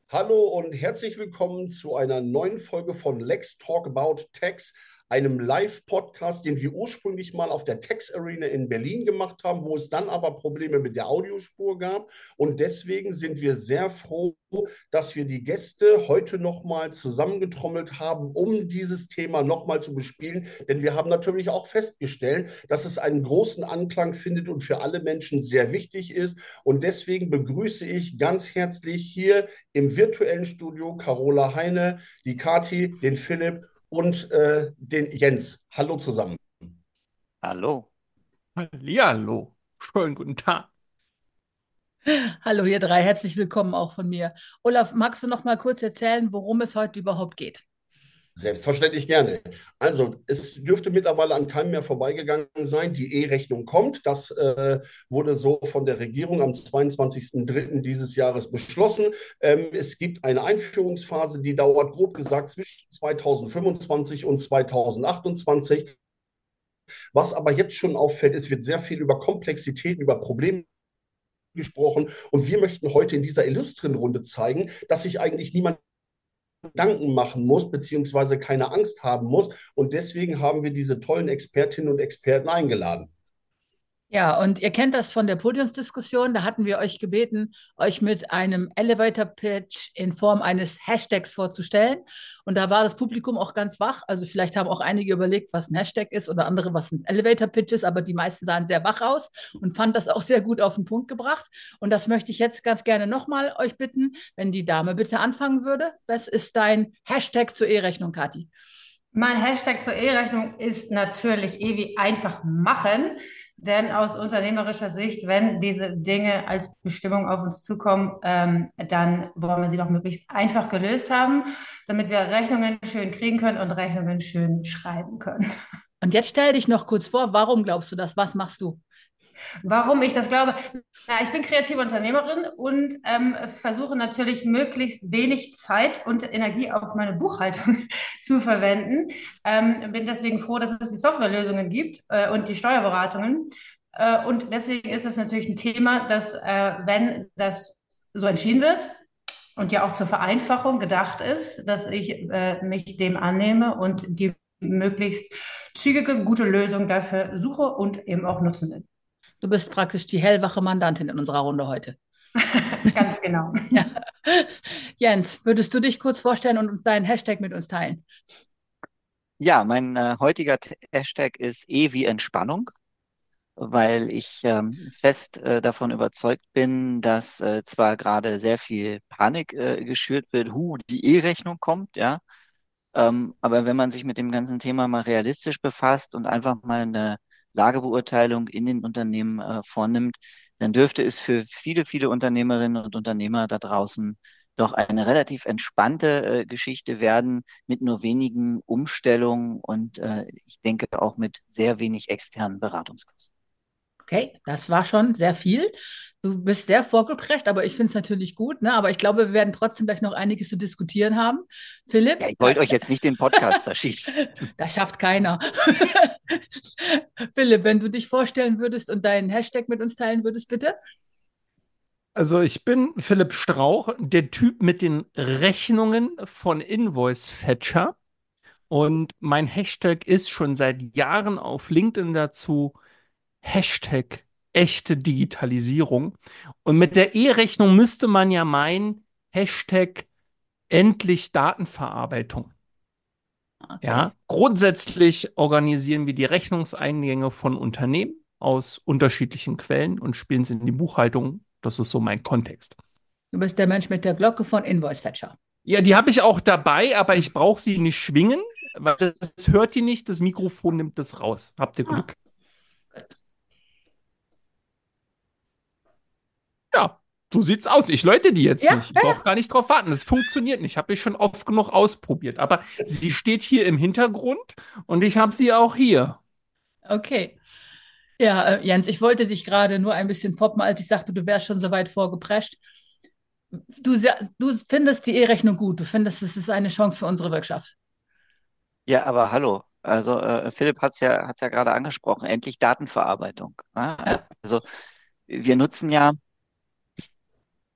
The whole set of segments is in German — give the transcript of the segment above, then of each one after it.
Hallo und herzlich willkommen zu einer neuen Folge von Let's Talk About Tax, einem Live-Podcast, den wir ursprünglich mal auf der Tax Arena in Berlin gemacht haben, wo es dann aber Probleme mit der Audiospur gab. Und deswegen sind wir sehr froh, dass wir die Gäste heute nochmal zusammengetrommelt haben, um dieses Thema nochmal zu bespielen. Denn wir haben natürlich auch festgestellt, dass es einen großen Anklang findet und für alle Menschen sehr wichtig ist. Und deswegen begrüße ich ganz herzlich hier im virtuellen Studio Carola Heine, die Kati, den Philipp und den Jens. Hallo zusammen. Hallo. Hallihallo, schönen guten Tag. Hallo, ihr drei, herzlich willkommen auch von mir. Olaf, magst du noch mal kurz erzählen, worum es heute überhaupt geht? Selbstverständlich gerne. Also, es dürfte mittlerweile an keinem mehr vorbeigegangen sein. Die E-Rechnung kommt. Das wurde so von der Regierung am 22.03. dieses Jahres beschlossen. Es gibt eine Einführungsphase, die dauert grob gesagt zwischen 2025 und 2028. Was aber jetzt schon auffällt, es wird sehr viel über Komplexitäten, über Probleme gesprochen. Und wir möchten heute in dieser illustren Runde zeigen, dass sich eigentlich niemand Gedanken machen muss, beziehungsweise keine Angst haben muss. Und deswegen haben wir diese tollen Expertinnen und Experten eingeladen. Ja, und ihr kennt das von der Podiumsdiskussion. Da hatten wir euch gebeten, euch mit einem Elevator Pitch in Form eines Hashtags vorzustellen. Und da war das Publikum auch ganz wach. Also vielleicht haben auch einige überlegt, was ein Hashtag ist oder andere, was ein Elevator Pitch ist. Aber die meisten sahen sehr wach aus und fanden das auch sehr gut auf den Punkt gebracht. Und das möchte ich jetzt ganz gerne nochmal euch bitten, wenn die Dame bitte anfangen würde. Was ist dein Hashtag zur E-Rechnung, Kathi? Mein Hashtag zur E-Rechnung ist natürlich ewig einfach machen, denn aus unternehmerischer Sicht, wenn diese Dinge als Bestimmung auf uns zukommen, dann wollen wir sie doch möglichst einfach gelöst haben, damit wir Rechnungen schön kriegen können und Rechnungen schön schreiben können. Und jetzt stell dich noch kurz vor, warum glaubst du das? Was machst du? Warum ich das glaube? Na, ich bin kreative Unternehmerin und versuche natürlich möglichst wenig Zeit und Energie auf meine Buchhaltung zu verwenden. Bin deswegen froh, dass es die Softwarelösungen gibt und die Steuerberatungen. Und deswegen ist es natürlich ein Thema, dass, wenn das so entschieden wird und ja auch zur Vereinfachung gedacht ist, dass ich mich dem annehme und die möglichst zügige, gute Lösung dafür suche und eben auch nutzen will. Du bist praktisch die hellwache Mandantin in unserer Runde heute. Ganz genau. Ja. Jens, würdest du dich kurz vorstellen und deinen Hashtag mit uns teilen? Ja, mein heutiger Hashtag ist E wie Entspannung, weil ich fest davon überzeugt bin, dass zwar gerade sehr viel Panik geschürt wird, die E-Rechnung kommt, ja, aber wenn man sich mit dem ganzen Thema mal realistisch befasst und einfach mal eine Lagebeurteilung in den Unternehmen vornimmt, dann dürfte es für viele, viele Unternehmerinnen und Unternehmer da draußen doch eine relativ entspannte Geschichte werden mit nur wenigen Umstellungen und ich denke auch mit sehr wenig externen Beratungskosten. Okay, das war schon sehr viel. Du bist sehr vorgeprägt, aber ich finde es natürlich gut. Ne? Aber ich glaube, wir werden trotzdem gleich noch einiges zu diskutieren haben. Philipp, Ja, ich wollte euch jetzt nicht den Podcast zerschießen. das schafft keiner. Philipp, wenn du dich vorstellen würdest und deinen Hashtag mit uns teilen würdest, bitte. Also ich bin Philipp Strauch, der Typ mit den Rechnungen von Invoice Fetcher. Und mein Hashtag ist schon seit Jahren auf LinkedIn dazu Hashtag echte Digitalisierung. Und mit der E-Rechnung müsste man ja meinen Hashtag endlich Datenverarbeitung. Okay. Ja, grundsätzlich organisieren wir die Rechnungseingänge von Unternehmen aus unterschiedlichen Quellen und spielen sie in die Buchhaltung. Das ist so mein Kontext. Du bist der Mensch mit der Glocke von Invoice Fetcher. Ja, die habe ich auch dabei, aber ich brauche sie nicht schwingen, weil das hört die nicht. Das Mikrofon nimmt das raus. Habt ihr Ah, Glück? gut. Ja, so sieht's aus. Ich läute die jetzt Ja, nicht. Ich ja, brauche gar nicht drauf warten. Das funktioniert nicht. Habe ich schon oft genug ausprobiert. Aber sie steht hier im Hintergrund und ich habe sie auch hier. okay. Ja, Jens, ich wollte dich gerade nur ein bisschen foppen, als ich sagte, du wärst schon so weit vorgeprescht. Du findest die E-Rechnung gut. Du findest, es ist eine Chance für unsere Wirtschaft. Ja, aber hallo. Also Philipp hat's ja gerade angesprochen. Endlich Datenverarbeitung. Ne? Ja. Also wir nutzen ja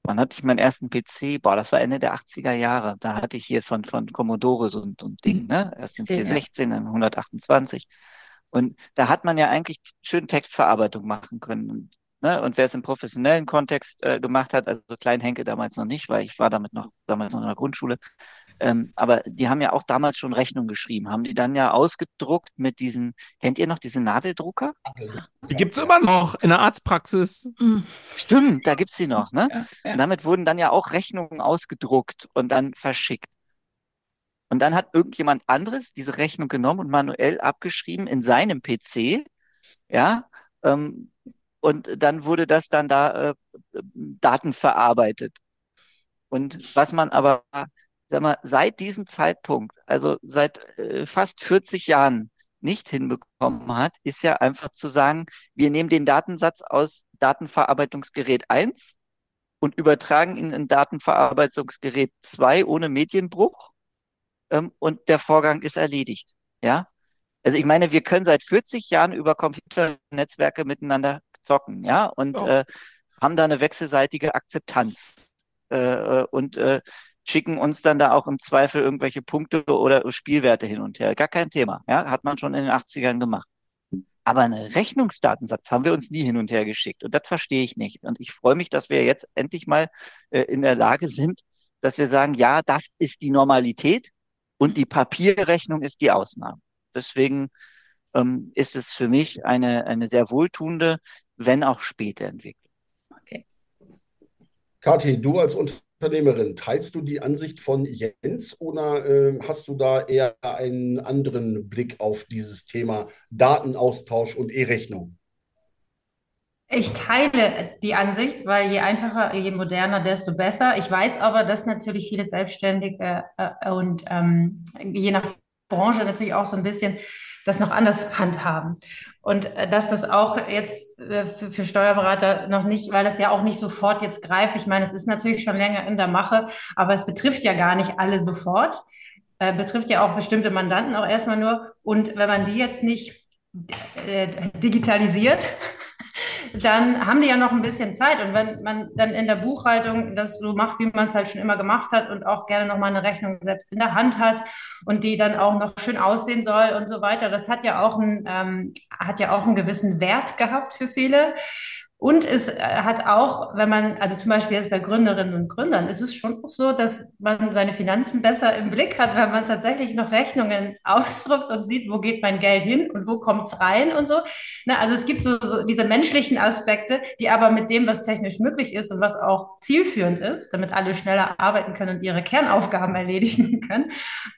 Wann hatte ich meinen ersten PC? Boah, das war Ende der 80er Jahre. Da hatte ich hier von Commodore so ein Ding, ne? Erst den 10, ja. C16, dann 128. Und da hat man ja eigentlich schön Textverarbeitung machen können. Und, ne? Und wer es im professionellen Kontext gemacht hat, also Klein Henke damals noch nicht, weil ich war damals noch in der Grundschule. Aber die haben ja auch damals schon Rechnungen geschrieben, haben die dann ja ausgedruckt mit diesen, kennt ihr noch diese Nadeldrucker? Die gibt es immer noch in der Arztpraxis. Mhm. Stimmt, da gibt's die noch, ne? Ja, Und ja. damit wurden dann ja auch Rechnungen ausgedruckt und dann verschickt. Und dann hat irgendjemand anderes diese Rechnung genommen und manuell abgeschrieben in seinem PC, ja, ähm, und dann wurde das dann da Daten verarbeitet. Und was man aber, sag mal, seit diesem Zeitpunkt, also seit fast 40 Jahren nicht hinbekommen hat, ist ja einfach zu sagen, wir nehmen den Datensatz aus Datenverarbeitungsgerät 1 und übertragen ihn in Datenverarbeitungsgerät 2 ohne Medienbruch, und der Vorgang ist erledigt. Ja? Also ich meine, wir können seit 40 Jahren über Computernetzwerke miteinander zocken, ja, und Ja. haben da eine wechselseitige Akzeptanz und schicken uns dann da auch im Zweifel irgendwelche Punkte oder Spielwerte hin und her. Gar kein Thema, ja, hat man schon in den 80ern gemacht. Aber einen Rechnungsdatensatz haben wir uns nie hin und her geschickt. Und das verstehe ich nicht. Und ich freue mich, dass wir jetzt endlich mal in der Lage sind, dass wir sagen, ja, das ist die Normalität und die Papierrechnung ist die Ausnahme. Deswegen ist es für mich eine sehr wohltuende, wenn auch späte Entwicklung. Okay. Kathi, du als Unternehmerin, teilst du die Ansicht von Jens oder hast du da eher einen anderen Blick auf dieses Thema Datenaustausch und E-Rechnung? Ich teile die Ansicht, weil je einfacher, je moderner, desto besser. Ich weiß aber, dass natürlich viele Selbstständige und je nach Branche natürlich auch so ein bisschen das noch anders handhaben. Und dass das auch jetzt für Steuerberater noch nicht, weil das ja auch nicht sofort jetzt greift. Ich meine, es ist natürlich schon länger in der Mache, aber es betrifft ja gar nicht alle sofort. Betrifft ja auch bestimmte Mandanten auch erstmal nur. Und wenn man die jetzt nicht digitalisiert, dann haben die ja noch ein bisschen Zeit. Und wenn man dann in der Buchhaltung das so macht, wie man es halt schon immer gemacht hat und auch gerne nochmal eine Rechnung selbst in der Hand hat und die dann auch noch schön aussehen soll und so weiter, das hat ja auch einen gewissen Wert gehabt für viele. Und es hat auch, wenn man, also zum Beispiel jetzt bei Gründerinnen und Gründern, ist es schon auch so, dass man seine Finanzen besser im Blick hat, wenn man tatsächlich noch Rechnungen ausdruckt und sieht, wo geht mein Geld hin und wo kommt es rein und so. Na, also es gibt so diese menschlichen Aspekte, die aber mit dem, was technisch möglich ist und was auch zielführend ist, damit alle schneller arbeiten können und ihre Kernaufgaben erledigen können,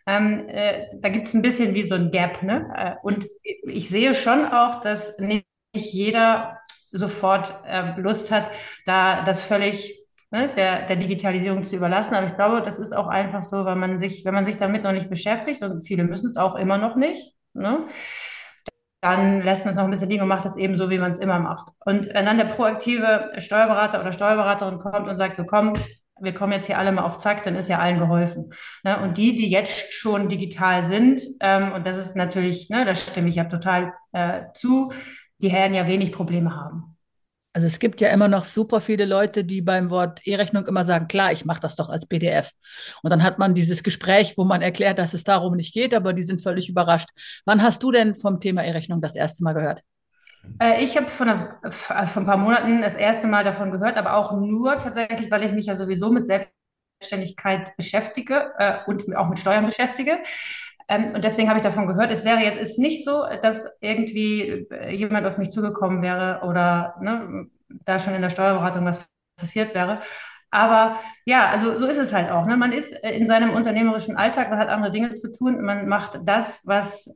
da gibt es ein bisschen wie so ein Gap. Ne? Und ich sehe schon auch, dass nicht jeder sofort Lust hat, da das völlig der Digitalisierung zu überlassen. Aber ich glaube, das ist auch einfach so, weil wenn man sich damit noch nicht beschäftigt, und viele müssen es auch immer noch nicht, ne, dann lässt man es noch ein bisschen liegen und macht es eben so, wie man es immer macht. Und wenn dann der proaktive Steuerberater oder Steuerberaterin kommt und sagt, so komm, wir kommen jetzt hier alle mal auf Zack, dann ist ja allen geholfen. Ne? Und die jetzt schon digital sind, und das ist natürlich, ne, da stimme ich ja total zu, die werden ja wenig Probleme haben. Also es gibt ja immer noch super viele Leute, die beim Wort E-Rechnung immer sagen, klar, ich mache das doch als PDF. Und dann hat man dieses Gespräch, wo man erklärt, dass es darum nicht geht, aber die sind völlig überrascht. Wann hast du denn vom Thema E-Rechnung das erste Mal gehört? Ich habe vor ein paar Monaten das erste Mal davon gehört, aber auch nur tatsächlich, weil ich mich ja sowieso mit Selbstständigkeit beschäftige und auch mit Steuern beschäftige. Und deswegen habe ich davon gehört. Es wäre jetzt ist nicht so, dass irgendwie jemand auf mich zugekommen wäre oder ne, da schon in der Steuerberatung was passiert wäre. Aber ja, also so ist es halt auch. Ne? Man ist in seinem unternehmerischen Alltag, man hat andere Dinge zu tun. Man macht das, was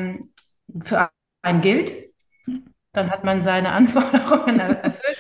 für einen gilt. Dann hat man seine Anforderungen erfüllt.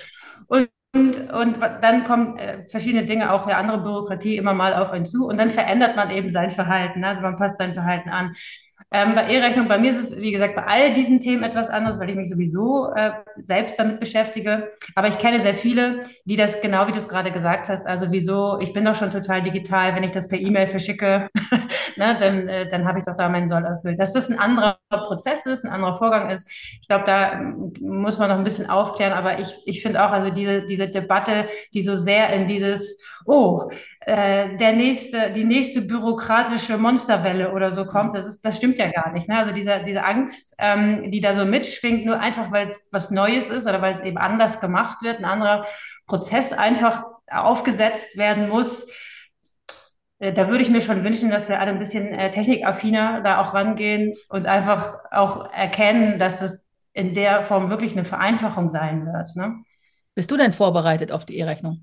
Und dann kommen verschiedene Dinge, auch andere Bürokratie immer mal auf einen zu. Und dann verändert man eben sein Verhalten. Also man passt sein Verhalten an. Bei E-Rechnung, bei mir ist es, wie gesagt, bei all diesen Themen etwas anderes, weil ich mich sowieso selbst damit beschäftige. Aber ich kenne sehr viele, die das genau wie du es gerade gesagt hast. Also wieso, ich bin doch schon total digital, wenn ich das per E-Mail verschicke, ne, dann habe ich doch da meinen Soll erfüllt. Dass das ein anderer Prozess ist, ein anderer Vorgang ist. Ich glaube, da muss man noch ein bisschen aufklären. Aber ich finde auch, also diese Debatte, die so sehr in dieses, oh, die nächste bürokratische Monsterwelle oder so kommt, das stimmt ja gar nicht. Ne? Also diese Angst, die da so mitschwingt, nur einfach, weil es was Neues ist oder weil es eben anders gemacht wird, ein anderer Prozess einfach aufgesetzt werden muss. Da würde ich mir schon wünschen, dass wir alle ein bisschen technikaffiner da auch rangehen und einfach auch erkennen, dass das in der Form wirklich eine Vereinfachung sein wird. Ne? Bist du denn vorbereitet auf die E-Rechnung?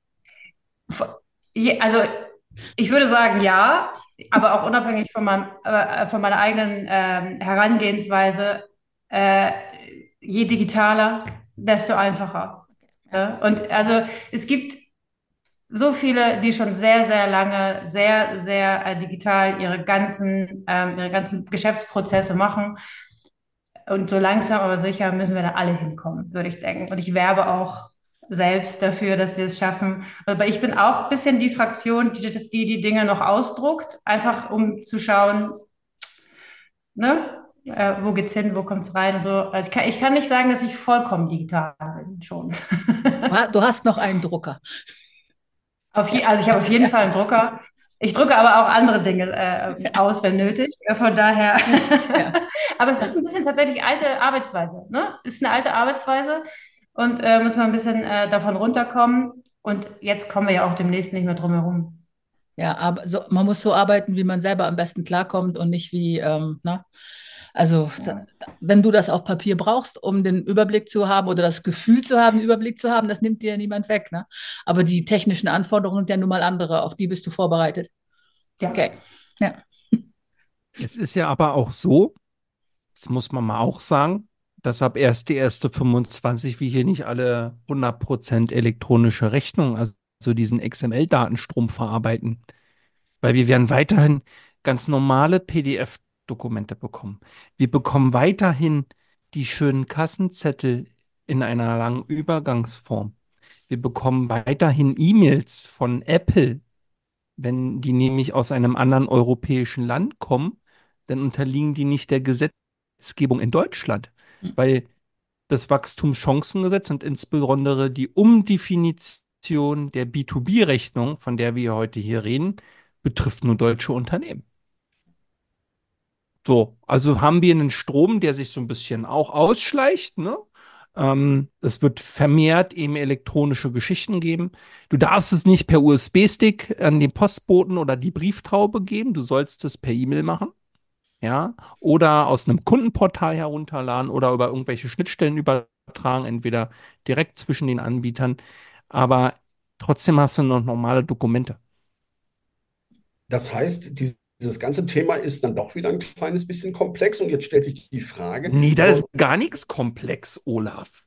Also ich würde sagen, ja, aber auch unabhängig von meiner eigenen Herangehensweise, äh, je digitaler, desto einfacher. Ja? Und also es gibt so viele, die schon sehr, sehr lange, sehr, sehr digital ihre ganzen Geschäftsprozesse machen. Und so langsam aber sicher müssen wir da alle hinkommen, würde ich denken. Und ich werbe auch selbst dafür, dass wir es schaffen. Aber ich bin auch ein bisschen die Fraktion, die Dinge noch ausdruckt, einfach um zu schauen, ne, wo geht's hin, wo kommt's rein und so. Also ich kann nicht sagen, dass ich vollkommen digital bin, schon. Du hast noch einen Drucker. Also ich habe auf jeden Fall einen Drucker. Ich drucke aber auch andere Dinge aus, wenn nötig. Von daher. Ja. Aber es ist ein bisschen tatsächlich alte Arbeitsweise. Ne? Ist eine alte Arbeitsweise und muss man ein bisschen davon runterkommen. Und jetzt kommen wir ja auch demnächst nicht mehr drum herum. Ja, aber so, man muss so arbeiten, wie man selber am besten klarkommt und nicht wie, ne? Also, wenn du das auf Papier brauchst, um den Überblick zu haben oder das Gefühl zu haben, den Überblick zu haben, das nimmt dir ja niemand weg, ne? Aber die technischen Anforderungen sind ja nun mal andere, auf die bist du vorbereitet. Ja. Okay. Ja. Es ist ja aber auch so, das muss man mal auch sagen, dass ab 1.1.25 wir hier nicht alle 100% elektronische Rechnungen, also diesen XML-Datenstrom verarbeiten, weil wir werden weiterhin ganz normale PDF-Dokumente bekommen. Wir bekommen weiterhin die schönen Kassenzettel in einer langen Übergangsform. Wir bekommen weiterhin E-Mails von Apple, wenn die nämlich aus einem anderen europäischen Land kommen, dann unterliegen die nicht der Gesetzgebung in Deutschland, weil das Wachstumschancengesetz und insbesondere die Umdefinition der B2B-Rechnung, von der wir heute hier reden, betrifft nur deutsche Unternehmen. So, also haben wir einen Strom, der sich so ein bisschen auch ausschleicht, ne? Es wird vermehrt eben elektronische Geschichten geben. Du darfst es nicht per USB-Stick an den Postboten oder die Brieftaube geben. Du sollst es per E-Mail machen. Ja, oder aus einem Kundenportal herunterladen oder über irgendwelche Schnittstellen übertragen, entweder direkt zwischen den Anbietern. Aber trotzdem hast du noch normale Dokumente. Das heißt, dieses ganze Thema ist dann doch wieder ein kleines bisschen komplex. Und jetzt stellt sich die Frage, Nee, da ist gar nichts komplex, Olaf.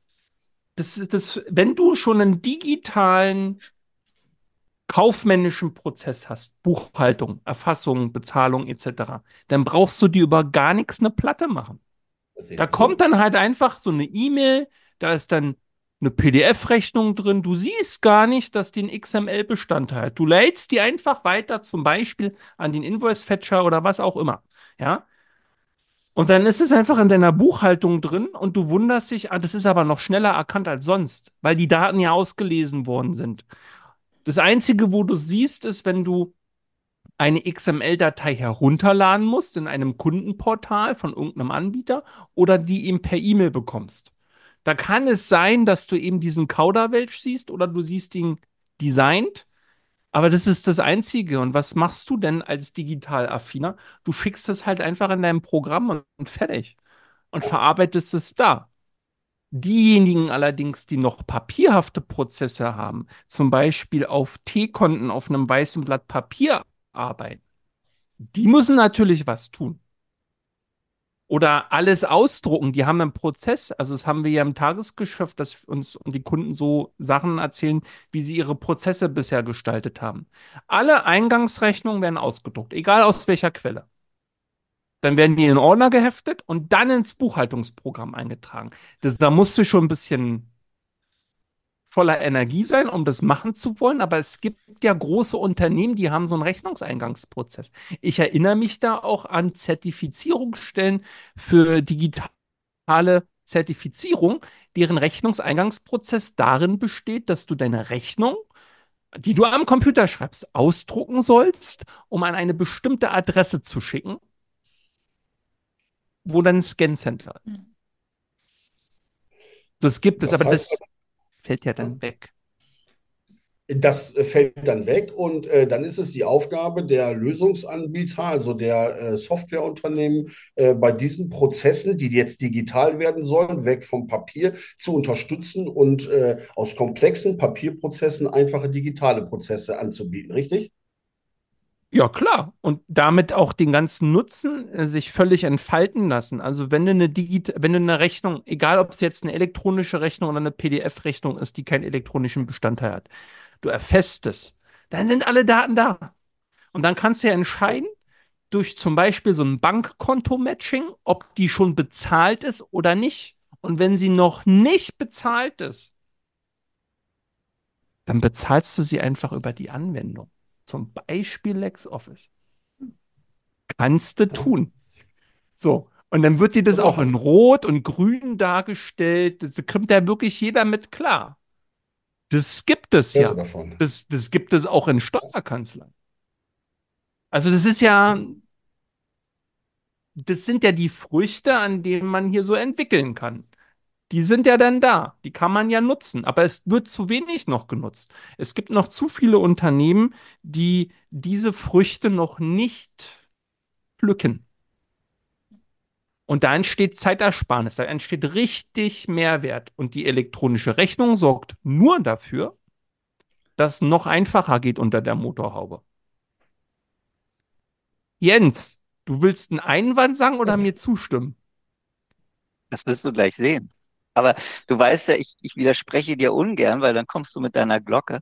Wenn du schon einen digitalen kaufmännischen Prozess hast, Buchhaltung, Erfassung, Bezahlung etc., dann brauchst du dir über gar nichts eine Platte machen. Da kommt dann halt einfach so eine E-Mail, da ist dann eine PDF-Rechnung drin. Du siehst gar nicht, dass die einen XML-Bestandteil hat. Du lädst die einfach weiter, zum Beispiel an den Invoice-Fetcher oder was auch immer. Ja. Und dann ist es einfach in deiner Buchhaltung drin und du wunderst dich, das ist aber noch schneller erkannt als sonst, weil die Daten ja ausgelesen worden sind. Das Einzige, wo du siehst, ist, wenn du eine XML-Datei herunterladen musst in einem Kundenportal von irgendeinem Anbieter oder die eben per E-Mail bekommst. Da kann es sein, dass du eben diesen Kauderwelsch siehst oder du siehst ihn designt, aber das ist das Einzige. Und was machst du denn als Digital-Affiner? Du schickst es halt einfach in dein Programm und fertig und verarbeitest es da. Diejenigen allerdings, die noch papierhafte Prozesse haben, zum Beispiel auf T-Konten auf einem weißen Blatt Papier arbeiten, die müssen natürlich was tun. Oder alles ausdrucken, die haben einen Prozess. Also das haben wir ja im Tagesgeschäft, dass uns und die Kunden so Sachen erzählen, wie sie ihre Prozesse bisher gestaltet haben. Alle Eingangsrechnungen werden ausgedruckt, egal aus welcher Quelle. Dann werden die in den Ordner geheftet und dann ins Buchhaltungsprogramm eingetragen. Da musst du schon ein bisschen voller Energie sein, um das machen zu wollen. Aber es gibt ja große Unternehmen, die haben so einen Rechnungseingangsprozess. Ich erinnere mich da auch an Zertifizierungsstellen für digitale Zertifizierung, deren Rechnungseingangsprozess darin besteht, dass du deine Rechnung, die du am Computer schreibst, ausdrucken sollst, um an eine bestimmte Adresse zu schicken, wo dann ein Scan-Center ist. Das gibt es, Das aber heißt, das fällt ja dann weg. das fällt dann weg und dann ist es die Aufgabe der Lösungsanbieter, also der Softwareunternehmen, bei diesen Prozessen, die jetzt digital werden sollen, weg vom Papier, zu unterstützen und aus komplexen Papierprozessen einfache digitale Prozesse anzubieten, richtig? Ja, klar. Und damit auch den ganzen Nutzen sich völlig entfalten lassen. Also wenn du eine Rechnung, egal ob es jetzt eine elektronische Rechnung oder eine PDF-Rechnung ist, die keinen elektronischen Bestandteil hat, du erfasst, dann sind alle Daten da. Und dann kannst du ja entscheiden, durch zum Beispiel so ein Bankkonto-Matching, ob die schon bezahlt ist oder nicht. Und wenn sie noch nicht bezahlt ist, dann bezahlst du sie einfach über die Anwendung. Zum Beispiel LexOffice. Kannst du Ja, tun. So. Und dann wird dir das zu auch in machen. Rot und Grün dargestellt. Das kommt ja wirklich jeder mit klar. Das gibt es Hörte ja. davon. Das gibt es auch in Steuerkanzleien. Also das ist ja, das sind ja die Früchte, an denen man hier so entwickeln kann. Die sind ja dann da. Die kann man ja nutzen. Aber es wird zu wenig noch genutzt. Es gibt noch zu viele Unternehmen, die diese Früchte noch nicht pflücken. Und da entsteht Zeitersparnis, da entsteht richtig Mehrwert. Und die elektronische Rechnung sorgt nur dafür, dass es noch einfacher geht unter der Motorhaube. Jens, du willst einen Einwand sagen oder mir zustimmen? Das wirst du gleich sehen. Aber du weißt ja, ich widerspreche dir ungern, weil dann kommst du mit deiner Glocke.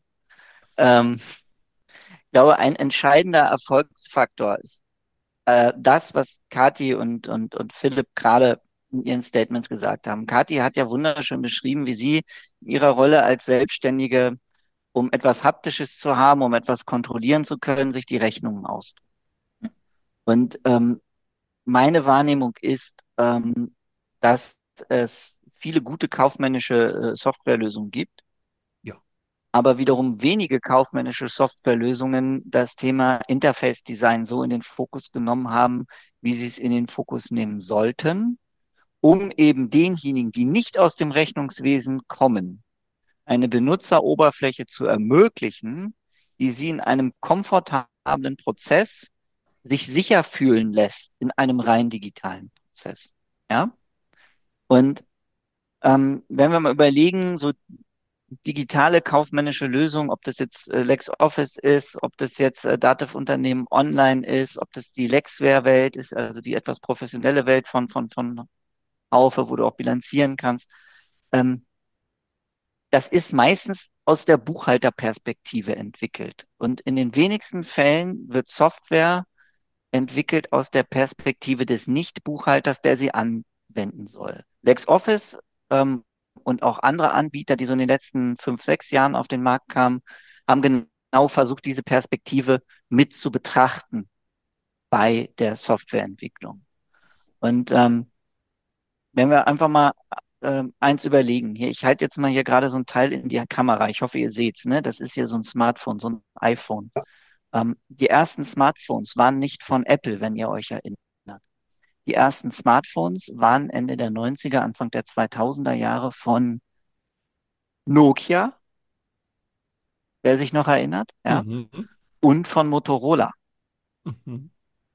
Ich glaube, ein entscheidender Erfolgsfaktor ist das, was Kathi und Philipp gerade in ihren Statements gesagt haben. Kathi hat ja wunderschön beschrieben, wie sie in ihrer Rolle als Selbstständige, um etwas Haptisches zu haben, um etwas kontrollieren zu können, sich die Rechnungen ausdruckt. Und meine Wahrnehmung ist, dass es viele gute kaufmännische Softwarelösungen gibt, Ja. aber wiederum wenige kaufmännische Softwarelösungen das Thema Interface Design so in den Fokus genommen haben, wie sie es in den Fokus nehmen sollten, um eben denjenigen, die nicht aus dem Rechnungswesen kommen, eine Benutzeroberfläche zu ermöglichen, die sie in einem komfortablen Prozess sich sicher fühlen lässt in einem rein digitalen Prozess. Ja? Und wenn wir mal überlegen, so digitale kaufmännische Lösungen, ob das jetzt LexOffice ist, ob das jetzt Datev Unternehmen Online ist, ob das die Lexware-Welt ist, also die etwas professionelle Welt von Haufe, wo du auch bilanzieren kannst. Ähm, Das ist meistens aus der Buchhalterperspektive entwickelt. Und in den wenigsten Fällen wird Software entwickelt aus der Perspektive des Nicht-Buchhalters, der sie anwenden soll. LexOffice und auch andere Anbieter, die so in den letzten 5, 6 Jahren auf den Markt kamen, haben genau versucht, diese Perspektive mit zu betrachten bei der Softwareentwicklung. Und wenn wir einfach mal eins überlegen, hier, ich halte jetzt mal hier gerade so ein Teil in die Kamera, ich hoffe, ihr seht's, ne? Das ist hier so ein Smartphone, so ein iPhone. Die ersten Smartphones waren nicht von Apple, wenn ihr euch erinnert. Die ersten Smartphones waren Ende der 90er, Anfang der 2000er Jahre von Nokia, wer sich noch erinnert, ja, Mhm. und von Motorola. Mhm.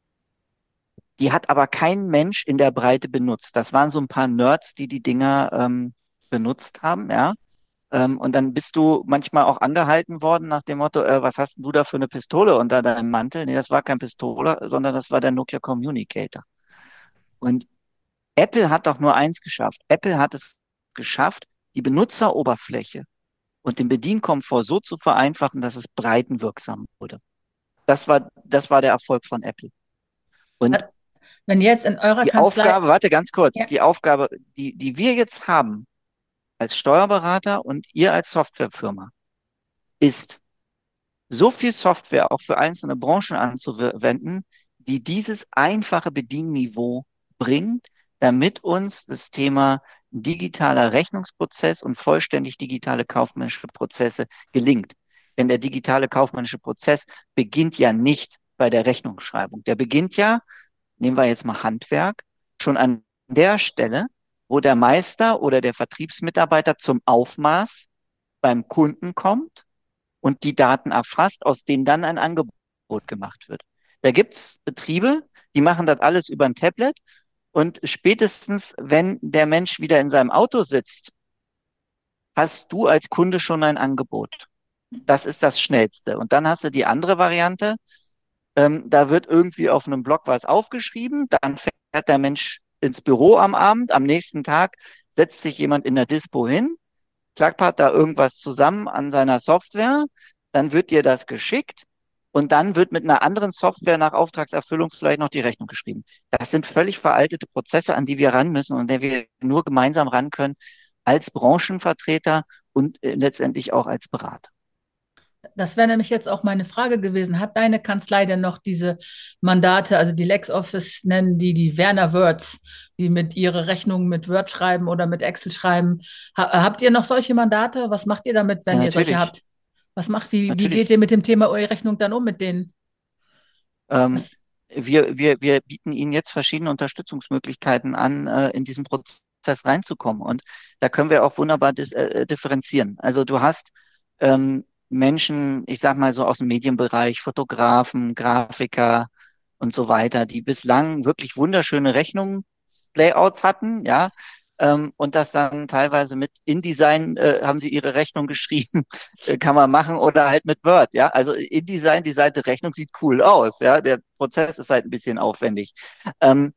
Die hat aber kein Mensch in der Breite benutzt. Das waren so ein paar Nerds, die die Dinger benutzt haben, ja. Und dann bist du manchmal auch angehalten worden nach dem Motto, was hast denn du da für eine Pistole unter deinem Mantel? Nee, das war kein Pistole, sondern das war der Nokia Communicator. Und Apple hat doch nur eins geschafft. Apple hat es geschafft, die Benutzeroberfläche und den Bedienkomfort so zu vereinfachen, dass es breitenwirksam wurde. Das war der Erfolg von Apple. Und Wenn jetzt in eurer Die Kanzlei, Aufgabe, warte ganz kurz, ja, die Aufgabe, die wir jetzt haben als Steuerberater und ihr als Softwarefirma, ist, so viel Software auch für einzelne Branchen anzuwenden, die dieses einfache Bedienniveau bringt, damit uns das Thema digitaler Rechnungsprozess und vollständig digitale kaufmännische Prozesse gelingt. Denn der digitale kaufmännische Prozess beginnt ja nicht bei der Rechnungsschreibung. Der beginnt ja, nehmen wir jetzt mal Handwerk, schon an der Stelle, wo der Meister oder der Vertriebsmitarbeiter zum Aufmaß beim Kunden kommt und die Daten erfasst, aus denen dann ein Angebot gemacht wird. Da gibt es Betriebe, die machen das alles über ein Tablet und spätestens, wenn der Mensch wieder in seinem Auto sitzt, hast du als Kunde schon ein Angebot. Das ist das Schnellste. Und dann hast du die andere Variante, da wird irgendwie auf einem Blog was aufgeschrieben, dann fährt der Mensch ins Büro am Abend, am nächsten Tag setzt sich jemand in der Dispo hin, klappert da irgendwas zusammen an seiner Software, dann wird dir das geschickt und dann wird mit einer anderen Software nach Auftragserfüllung vielleicht noch die Rechnung geschrieben. Das sind völlig veraltete Prozesse, an die wir ran müssen und an die wir nur gemeinsam ran können als Branchenvertreter und letztendlich auch als Berater. das wäre nämlich jetzt auch meine Frage gewesen. Hat deine Kanzlei denn noch diese Mandate, also die LexOffice nennen die Werner Words, die mit ihre Rechnungen mit Word schreiben oder mit Excel schreiben? Habt ihr noch solche Mandate? Was macht ihr damit, Ja, wenn ihr solche natürlich, habt? Wie geht natürlich. ihr mit dem Thema eure Rechnung dann um mit denen? Ähm, Was, wir bieten Ihnen jetzt verschiedene Unterstützungsmöglichkeiten an, in diesen Prozess reinzukommen. Und da können wir auch wunderbar differenzieren. Also du hast Menschen, ich sag mal so aus dem Medienbereich, Fotografen, Grafiker und so weiter, die bislang wirklich wunderschöne Rechnungen, Layouts hatten, ja. Und das dann teilweise mit InDesign haben sie ihre Rechnung geschrieben, kann man machen oder halt mit Word, ja. Also InDesign, die Seite Rechnung sieht cool aus, ja. Der Prozess ist halt ein bisschen aufwendig. Ähm,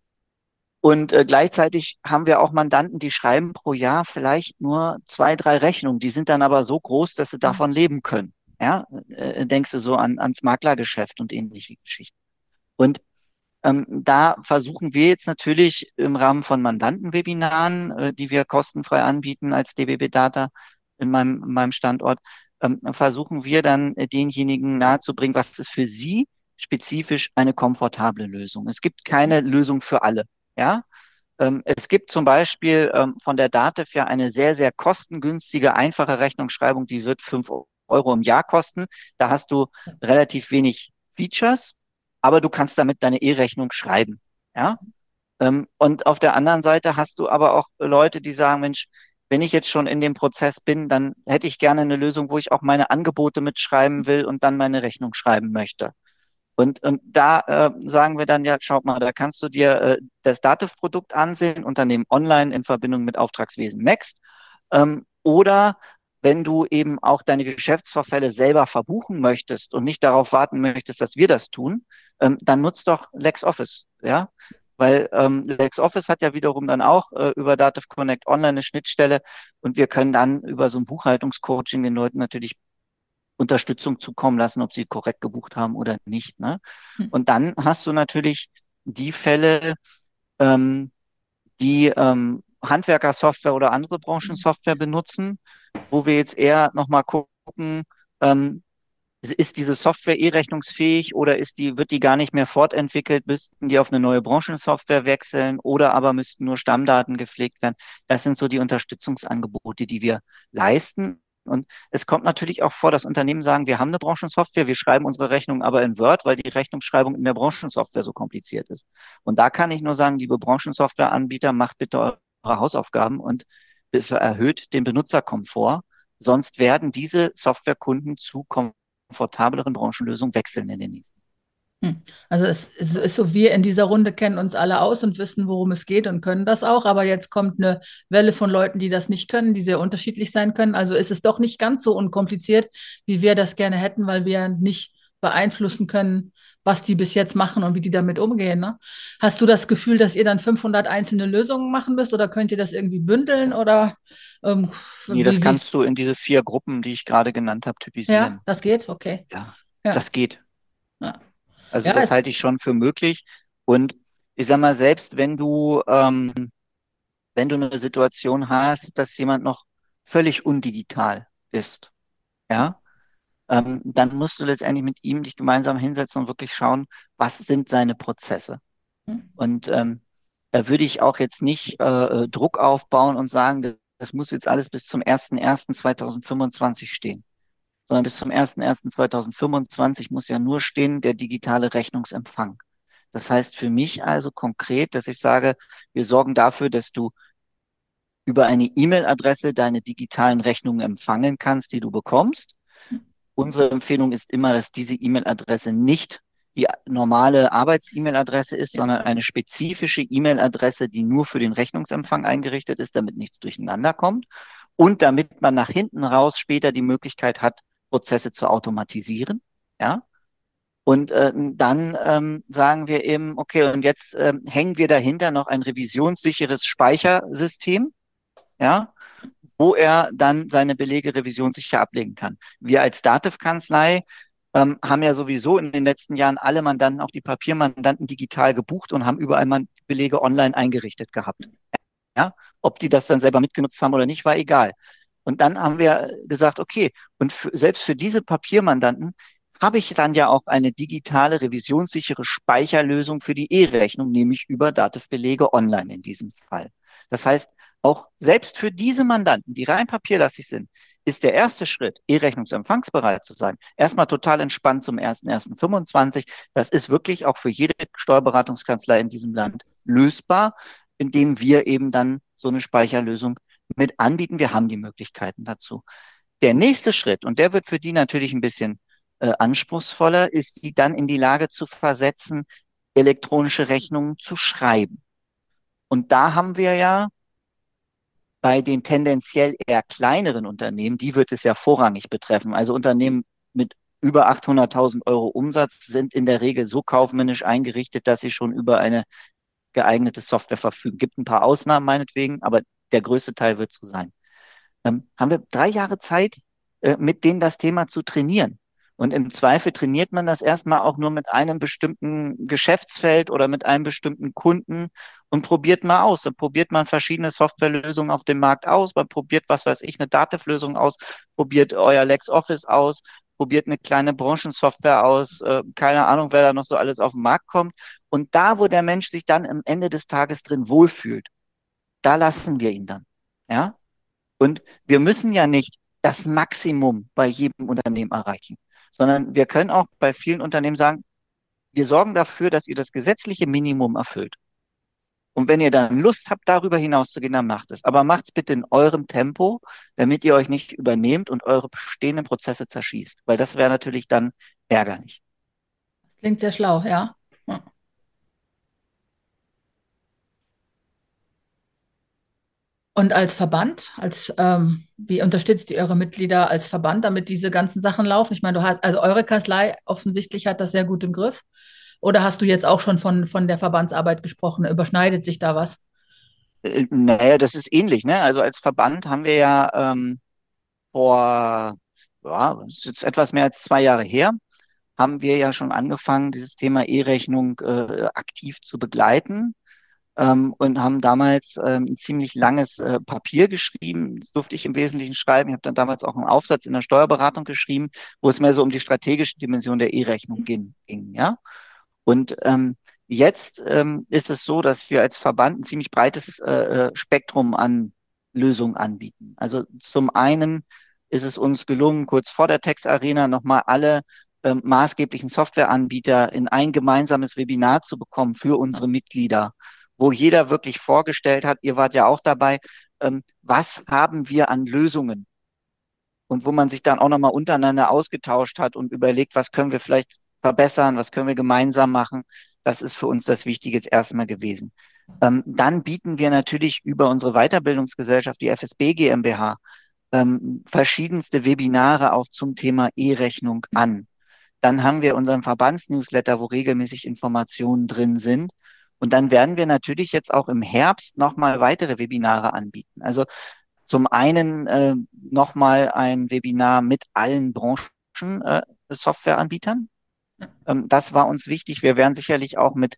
und gleichzeitig haben wir auch Mandanten, die schreiben pro Jahr vielleicht nur 2, 3 Rechnungen. Die sind dann aber so groß, dass sie davon leben können. Ja, denkst du so ans Maklergeschäft und ähnliche Geschichten. Und da versuchen wir jetzt natürlich im Rahmen von Mandantenwebinaren, die wir kostenfrei anbieten als DBB Data in meinem Standort, versuchen wir dann denjenigen nahezubringen, was ist für sie spezifisch eine komfortable Lösung. Es gibt keine Lösung für alle. Ja, es gibt zum Beispiel von der DATEV ja eine sehr, sehr kostengünstige, einfache Rechnungsschreibung, die wird 5 € im Jahr kosten. Da hast du relativ wenig Features, aber du kannst damit deine E-Rechnung schreiben. Ja? Und auf der anderen Seite hast du aber auch Leute, die sagen, Mensch, wenn ich jetzt schon in dem Prozess bin, dann hätte ich gerne eine Lösung, wo ich auch meine Angebote mitschreiben will und dann meine Rechnung schreiben möchte. Und da sagen wir dann, ja, schau mal, da kannst du dir das Dativ-Produkt ansehen, Unternehmen online in Verbindung mit Auftragswesen Next. Oder wenn du eben auch deine Geschäftsvorfälle selber verbuchen möchtest und nicht darauf warten möchtest, dass wir das tun, dann nutzt doch LexOffice, ja. Weil LexOffice hat ja wiederum dann auch über Dativ Connect Online eine Schnittstelle und wir können dann über so ein Buchhaltungscoaching den Leuten natürlich Unterstützung zukommen lassen, ob sie korrekt gebucht haben oder nicht. Ne? Und dann hast du natürlich die Fälle, ähm, die Handwerkersoftware oder andere Branchensoftware benutzen, wo wir jetzt eher nochmal gucken, ähm, ist diese Software rechnungsfähig oder wird die gar nicht mehr fortentwickelt? Müssten die auf eine neue Branchensoftware wechseln oder aber müssten nur Stammdaten gepflegt werden? Das sind so die Unterstützungsangebote, die wir leisten. Und es kommt natürlich auch vor, dass Unternehmen sagen, wir haben eine Branchensoftware, wir schreiben unsere Rechnung aber in Word, weil die Rechnungsschreibung in der Branchensoftware so kompliziert ist. Und da kann ich nur sagen, liebe Branchensoftwareanbieter, macht bitte eure Hausaufgaben und erhöht den Benutzerkomfort. Sonst werden diese Softwarekunden zu komfortableren Branchenlösungen wechseln in den nächsten. Also es ist so, wir in dieser Runde kennen uns alle aus und wissen, worum es geht und können das auch, aber jetzt kommt eine Welle von Leuten, die das nicht können, die sehr unterschiedlich sein können. Also ist es doch nicht ganz so unkompliziert, wie wir das gerne hätten, weil wir nicht beeinflussen können, was die bis jetzt machen und wie die damit umgehen. Ne? Hast du das Gefühl, dass ihr dann 500 einzelne Lösungen machen müsst oder könnt ihr das irgendwie bündeln oder ähm, Nee, das kannst du in diese 4 Gruppen, die ich gerade genannt habe, typisieren. Ja, das geht? Okay. Ja, Ja. das geht. Ja. Also Ja, das halte ich schon für möglich. Und Ich sag mal, selbst wenn du eine Situation hast, dass jemand noch völlig undigital ist, ja, dann musst du letztendlich mit ihm dich gemeinsam hinsetzen und wirklich schauen, was sind seine Prozesse. Und da würde ich auch jetzt nicht Druck aufbauen und sagen, das muss jetzt alles bis zum 01.01.2025 stehen, sondern bis zum 01.01.2025 muss ja nur stehen der digitale Rechnungsempfang. Das heißt für mich also konkret, dass ich sage, wir sorgen dafür, dass du über eine E-Mail-Adresse deine digitalen Rechnungen empfangen kannst, die du bekommst. Unsere Empfehlung ist immer, dass diese E-Mail-Adresse nicht die normale Arbeits-E-Mail-Adresse ist, sondern eine spezifische E-Mail-Adresse, die nur für den Rechnungsempfang eingerichtet ist, damit nichts durcheinander kommt und damit man nach hinten raus später die Möglichkeit hat, Prozesse zu automatisieren. Ja. Und dann sagen wir eben, okay, und jetzt hängen wir dahinter noch ein revisionssicheres Speichersystem, ja, wo er dann seine Belege revisionssicher ablegen kann. Wir als Dativ-Kanzlei haben ja sowieso in den letzten Jahren alle Mandanten, auch die Papiermandanten, digital gebucht und haben überall Belege online eingerichtet gehabt. Ja? Ob die das dann selber mitgenutzt haben oder nicht, war egal. Und dann haben wir gesagt, okay, und selbst für diese Papiermandanten habe ich dann ja auch eine digitale, revisionssichere Speicherlösung für die E-Rechnung, nämlich über Dativ-Belege online in diesem Fall. Das heißt, auch selbst für diese Mandanten, die rein papierlastig sind, ist der erste Schritt, E-Rechnungsempfangsbereit zu sein, erstmal total entspannt zum 01.01.25. Das ist wirklich auch für jede Steuerberatungskanzlei in diesem Land lösbar, indem wir eben dann so eine Speicherlösung mit anbieten. Wir haben die Möglichkeiten dazu. Der nächste Schritt, und der wird für die natürlich ein bisschen anspruchsvoller, ist, sie dann in die Lage zu versetzen, elektronische Rechnungen zu schreiben. Und da haben wir ja bei den tendenziell eher kleineren Unternehmen, die wird es ja vorrangig betreffen. Also Unternehmen mit über 800.000 Euro Umsatz sind in der Regel so kaufmännisch eingerichtet, dass sie schon über eine geeignete Software verfügen. Gibt ein paar Ausnahmen meinetwegen, aber der größte Teil wird so sein. Haben wir 3 Jahre Zeit, mit denen das Thema zu trainieren. Und im Zweifel trainiert man das erstmal auch nur mit einem bestimmten Geschäftsfeld oder mit einem bestimmten Kunden und probiert mal aus. Dann probiert man verschiedene Softwarelösungen auf dem Markt aus. Man probiert, was weiß ich, eine Dativ-Lösung aus, probiert euer LexOffice aus, probiert eine kleine Branchensoftware aus. Keine Ahnung, wer da noch so alles auf den Markt kommt. Und da, wo der Mensch sich dann am Ende des Tages drin wohlfühlt, da lassen wir ihn dann. Ja? Und wir müssen ja nicht das Maximum bei jedem Unternehmen erreichen, sondern wir können auch bei vielen Unternehmen sagen, wir sorgen dafür, dass ihr das gesetzliche Minimum erfüllt. Und wenn ihr dann Lust habt, darüber hinauszugehen, dann macht es. Aber macht es bitte in eurem Tempo, damit ihr euch nicht übernehmt und eure bestehenden Prozesse zerschießt. Weil das wäre natürlich dann ärgerlich. Das klingt sehr schlau, ja. Ja. Und als Verband, wie unterstützt ihr eure Mitglieder als Verband, damit diese ganzen Sachen laufen? Ich meine, also eure Kanzlei offensichtlich hat das sehr gut im Griff. Oder hast du jetzt auch schon von der Verbandsarbeit gesprochen? Überschneidet sich da was? Naja, das ist ähnlich, ne? Also als Verband haben wir ja vor, ja, das ist jetzt etwas mehr als 2 Jahre her, haben wir ja schon angefangen, dieses Thema E-Rechnung aktiv zu begleiten. Und haben damals ein ziemlich langes Papier geschrieben. Das durfte ich im Wesentlichen schreiben. Ich habe dann damals auch einen Aufsatz in der Steuerberatung geschrieben, wo es mehr so um die strategische Dimension der E-Rechnung ging, ja. Und jetzt ist es so, dass wir als Verband ein ziemlich breites Spektrum an Lösungen anbieten. Also zum einen ist es uns gelungen, kurz vor der Tex Arena nochmal alle maßgeblichen Softwareanbieter in ein gemeinsames Webinar zu bekommen für unsere Mitglieder, wo jeder wirklich vorgestellt hat, ihr wart ja auch dabei, was haben wir an Lösungen? Und wo man sich dann auch nochmal untereinander ausgetauscht hat und überlegt, was können wir vielleicht verbessern, was können wir gemeinsam machen. Das ist für uns das Wichtige jetzt erstmal gewesen. Dann bieten wir natürlich über unsere Weiterbildungsgesellschaft, die FSB GmbH, verschiedenste Webinare auch zum Thema E-Rechnung an. Dann haben wir unseren Verbandsnewsletter, wo regelmäßig Informationen drin sind. Und dann werden wir natürlich jetzt auch im Herbst nochmal weitere Webinare anbieten. Also zum einen nochmal ein Webinar mit allen Branchen Softwareanbietern. Das war uns wichtig. Wir werden sicherlich auch mit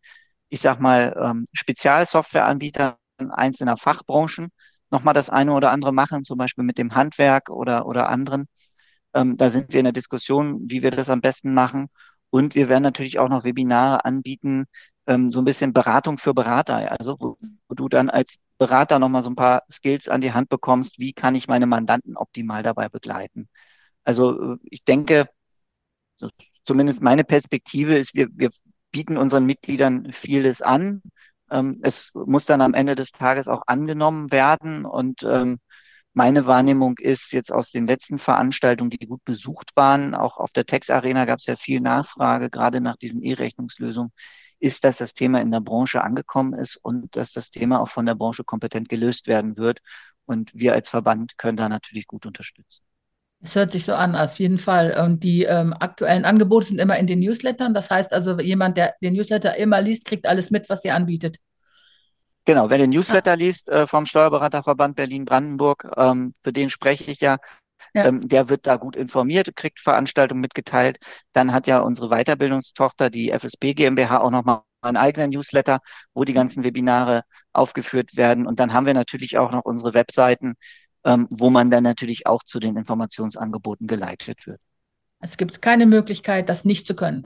ich sag mal, Spezialsoftwareanbietern einzelner Fachbranchen nochmal das eine oder andere machen, zum Beispiel mit dem Handwerk oder anderen. Da sind wir in der Diskussion, wie wir das am besten machen. Und wir werden natürlich auch noch Webinare anbieten, so ein bisschen Beratung für Berater. Also wo du dann als Berater nochmal so ein paar Skills an die Hand bekommst, wie kann ich meine Mandanten optimal dabei begleiten. Also ich denke, so, zumindest meine Perspektive ist, wir bieten unseren Mitgliedern vieles an. Es muss dann am Ende des Tages auch angenommen werden. Und meine Wahrnehmung ist jetzt aus den letzten Veranstaltungen, die gut besucht waren, auch auf der Tex Arena gab es ja viel Nachfrage, gerade nach diesen E-Rechnungslösungen, ist, dass das Thema in der Branche angekommen ist und dass das Thema auch von der Branche kompetent gelöst werden wird. Und wir als Verband können da natürlich gut unterstützen. Es hört sich so an, auf jeden Fall. Und die aktuellen Angebote sind immer in den Newslettern. Das heißt also, jemand, der den Newsletter immer liest, kriegt alles mit, was ihr anbietet. Genau, wer den Ah, Newsletter liest vom Steuerberaterverband Berlin-Brandenburg, für den spreche ich ja, ja. der wird da gut informiert, kriegt Veranstaltungen mitgeteilt. Dann hat ja unsere Weiterbildungstochter, die FSB GmbH, auch nochmal einen eigenen Newsletter, wo die ganzen Webinare aufgeführt werden. Und dann haben wir natürlich auch noch unsere Webseiten, wo man dann natürlich auch zu den Informationsangeboten geleitet wird. Es gibt keine Möglichkeit, das nicht zu können.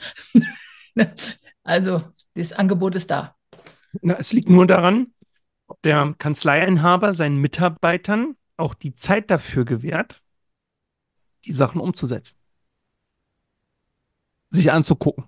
Also, das Angebot ist da. Na, es liegt nur daran, ob der Kanzleiinhaber seinen Mitarbeitern auch die Zeit dafür gewährt, die Sachen umzusetzen, sich anzugucken.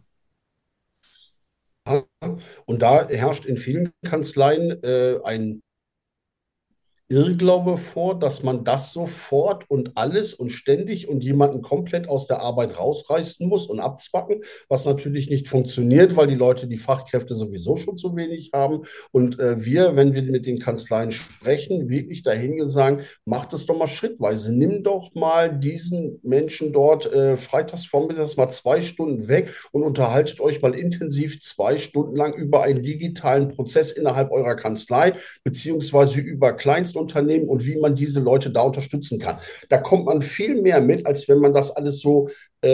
Und da herrscht in vielen Kanzleien ein Irrglaube vor, dass man das sofort und alles und ständig und jemanden komplett aus der Arbeit rausreißen muss und abzwacken, was natürlich nicht funktioniert, weil die Leute die Fachkräfte sowieso schon zu wenig haben. Und wir, wenn wir mit den Kanzleien sprechen, wirklich dahin und sagen, macht es doch mal schrittweise. Nimm doch mal diesen Menschen dort freitags vormittags mal 2 Stunden weg und unterhaltet euch mal intensiv 2 Stunden lang über einen digitalen Prozess innerhalb eurer Kanzlei, beziehungsweise über Kleinstunternehmen und wie man diese Leute da unterstützen kann. Da kommt man viel mehr mit, als wenn man das alles so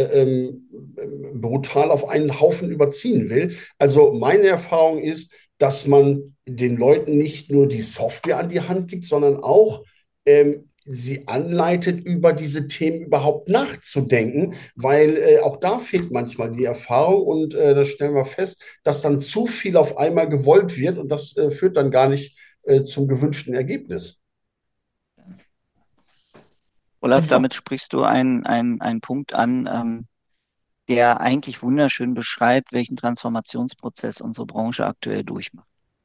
brutal auf einen Haufen überziehen will. Also meine Erfahrung ist, dass man den Leuten nicht nur die Software an die Hand gibt, sondern auch sie anleitet, über diese Themen überhaupt nachzudenken, weil auch da fehlt manchmal die Erfahrung und das stellen wir fest, dass dann zu viel auf einmal gewollt wird und das führt dann gar nicht zum gewünschten Ergebnis. Olaf, Also, damit sprichst du einen Punkt an, der eigentlich wunderschön beschreibt, welchen Transformationsprozess unsere Branche aktuell durchmacht.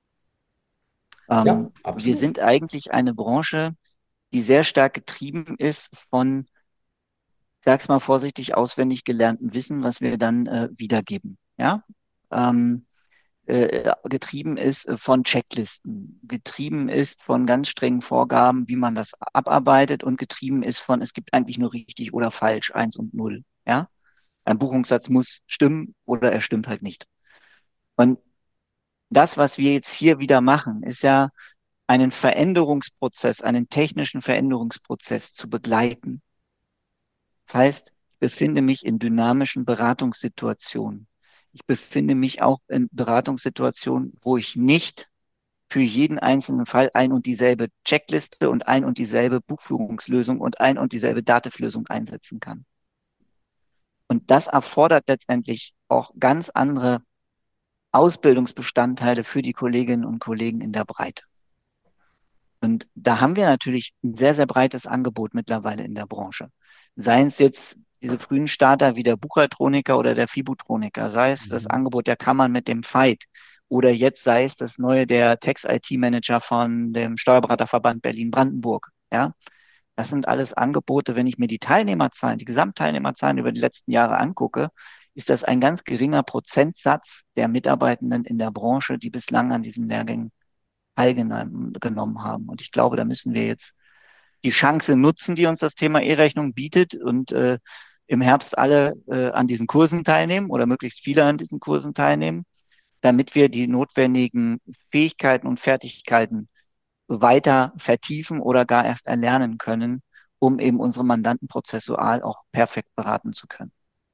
Ja, Wir absolut. sind eigentlich eine Branche, die sehr stark getrieben ist von, sag's mal vorsichtig, auswendig gelernten Wissen, was wir dann wiedergeben. Ja? Ähm, getrieben ist von Checklisten, getrieben ist von ganz strengen Vorgaben, wie man das abarbeitet und getrieben ist von, es gibt eigentlich nur richtig oder falsch, 1 und 0. Ja? Ein Buchungssatz muss stimmen oder er stimmt halt nicht. Und das, was wir jetzt hier wieder machen, ist ja einen Veränderungsprozess, einen technischen Veränderungsprozess zu begleiten. Das heißt, ich befinde mich in dynamischen Beratungssituationen. Ich befinde mich auch in Beratungssituationen, wo ich nicht für jeden einzelnen Fall ein und dieselbe Checkliste und ein und dieselbe Buchführungslösung und ein und dieselbe Datenlösung einsetzen kann. Und das erfordert letztendlich auch ganz andere Ausbildungsbestandteile für die Kolleginnen und Kollegen in der Breite. Und da haben wir natürlich ein sehr, sehr breites Angebot mittlerweile in der Branche. Seien es jetzt diese frühen Starter wie der Buchhaltroniker oder der Fibutroniker, sei es das Angebot der Kammern mit dem Veit oder jetzt sei es das neue der Tax-IT-Manager von dem Steuerberaterverband Berlin-Brandenburg. Ja, das sind alles Angebote. Wenn ich mir die Teilnehmerzahlen, die Gesamtteilnehmerzahlen über die letzten Jahre angucke, ist das ein ganz geringer Prozentsatz der Mitarbeitenden in der Branche, die bislang an diesen Lehrgängen teilgenommen haben. Und ich glaube, da müssen wir jetzt die Chance nutzen, die uns das Thema E-Rechnung bietet und im Herbst alle an diesen Kursen teilnehmen oder möglichst viele an diesen Kursen teilnehmen, damit wir die notwendigen Fähigkeiten und Fertigkeiten weiter vertiefen oder gar erst erlernen können, um eben unsere Mandanten prozessual auch perfekt beraten zu können.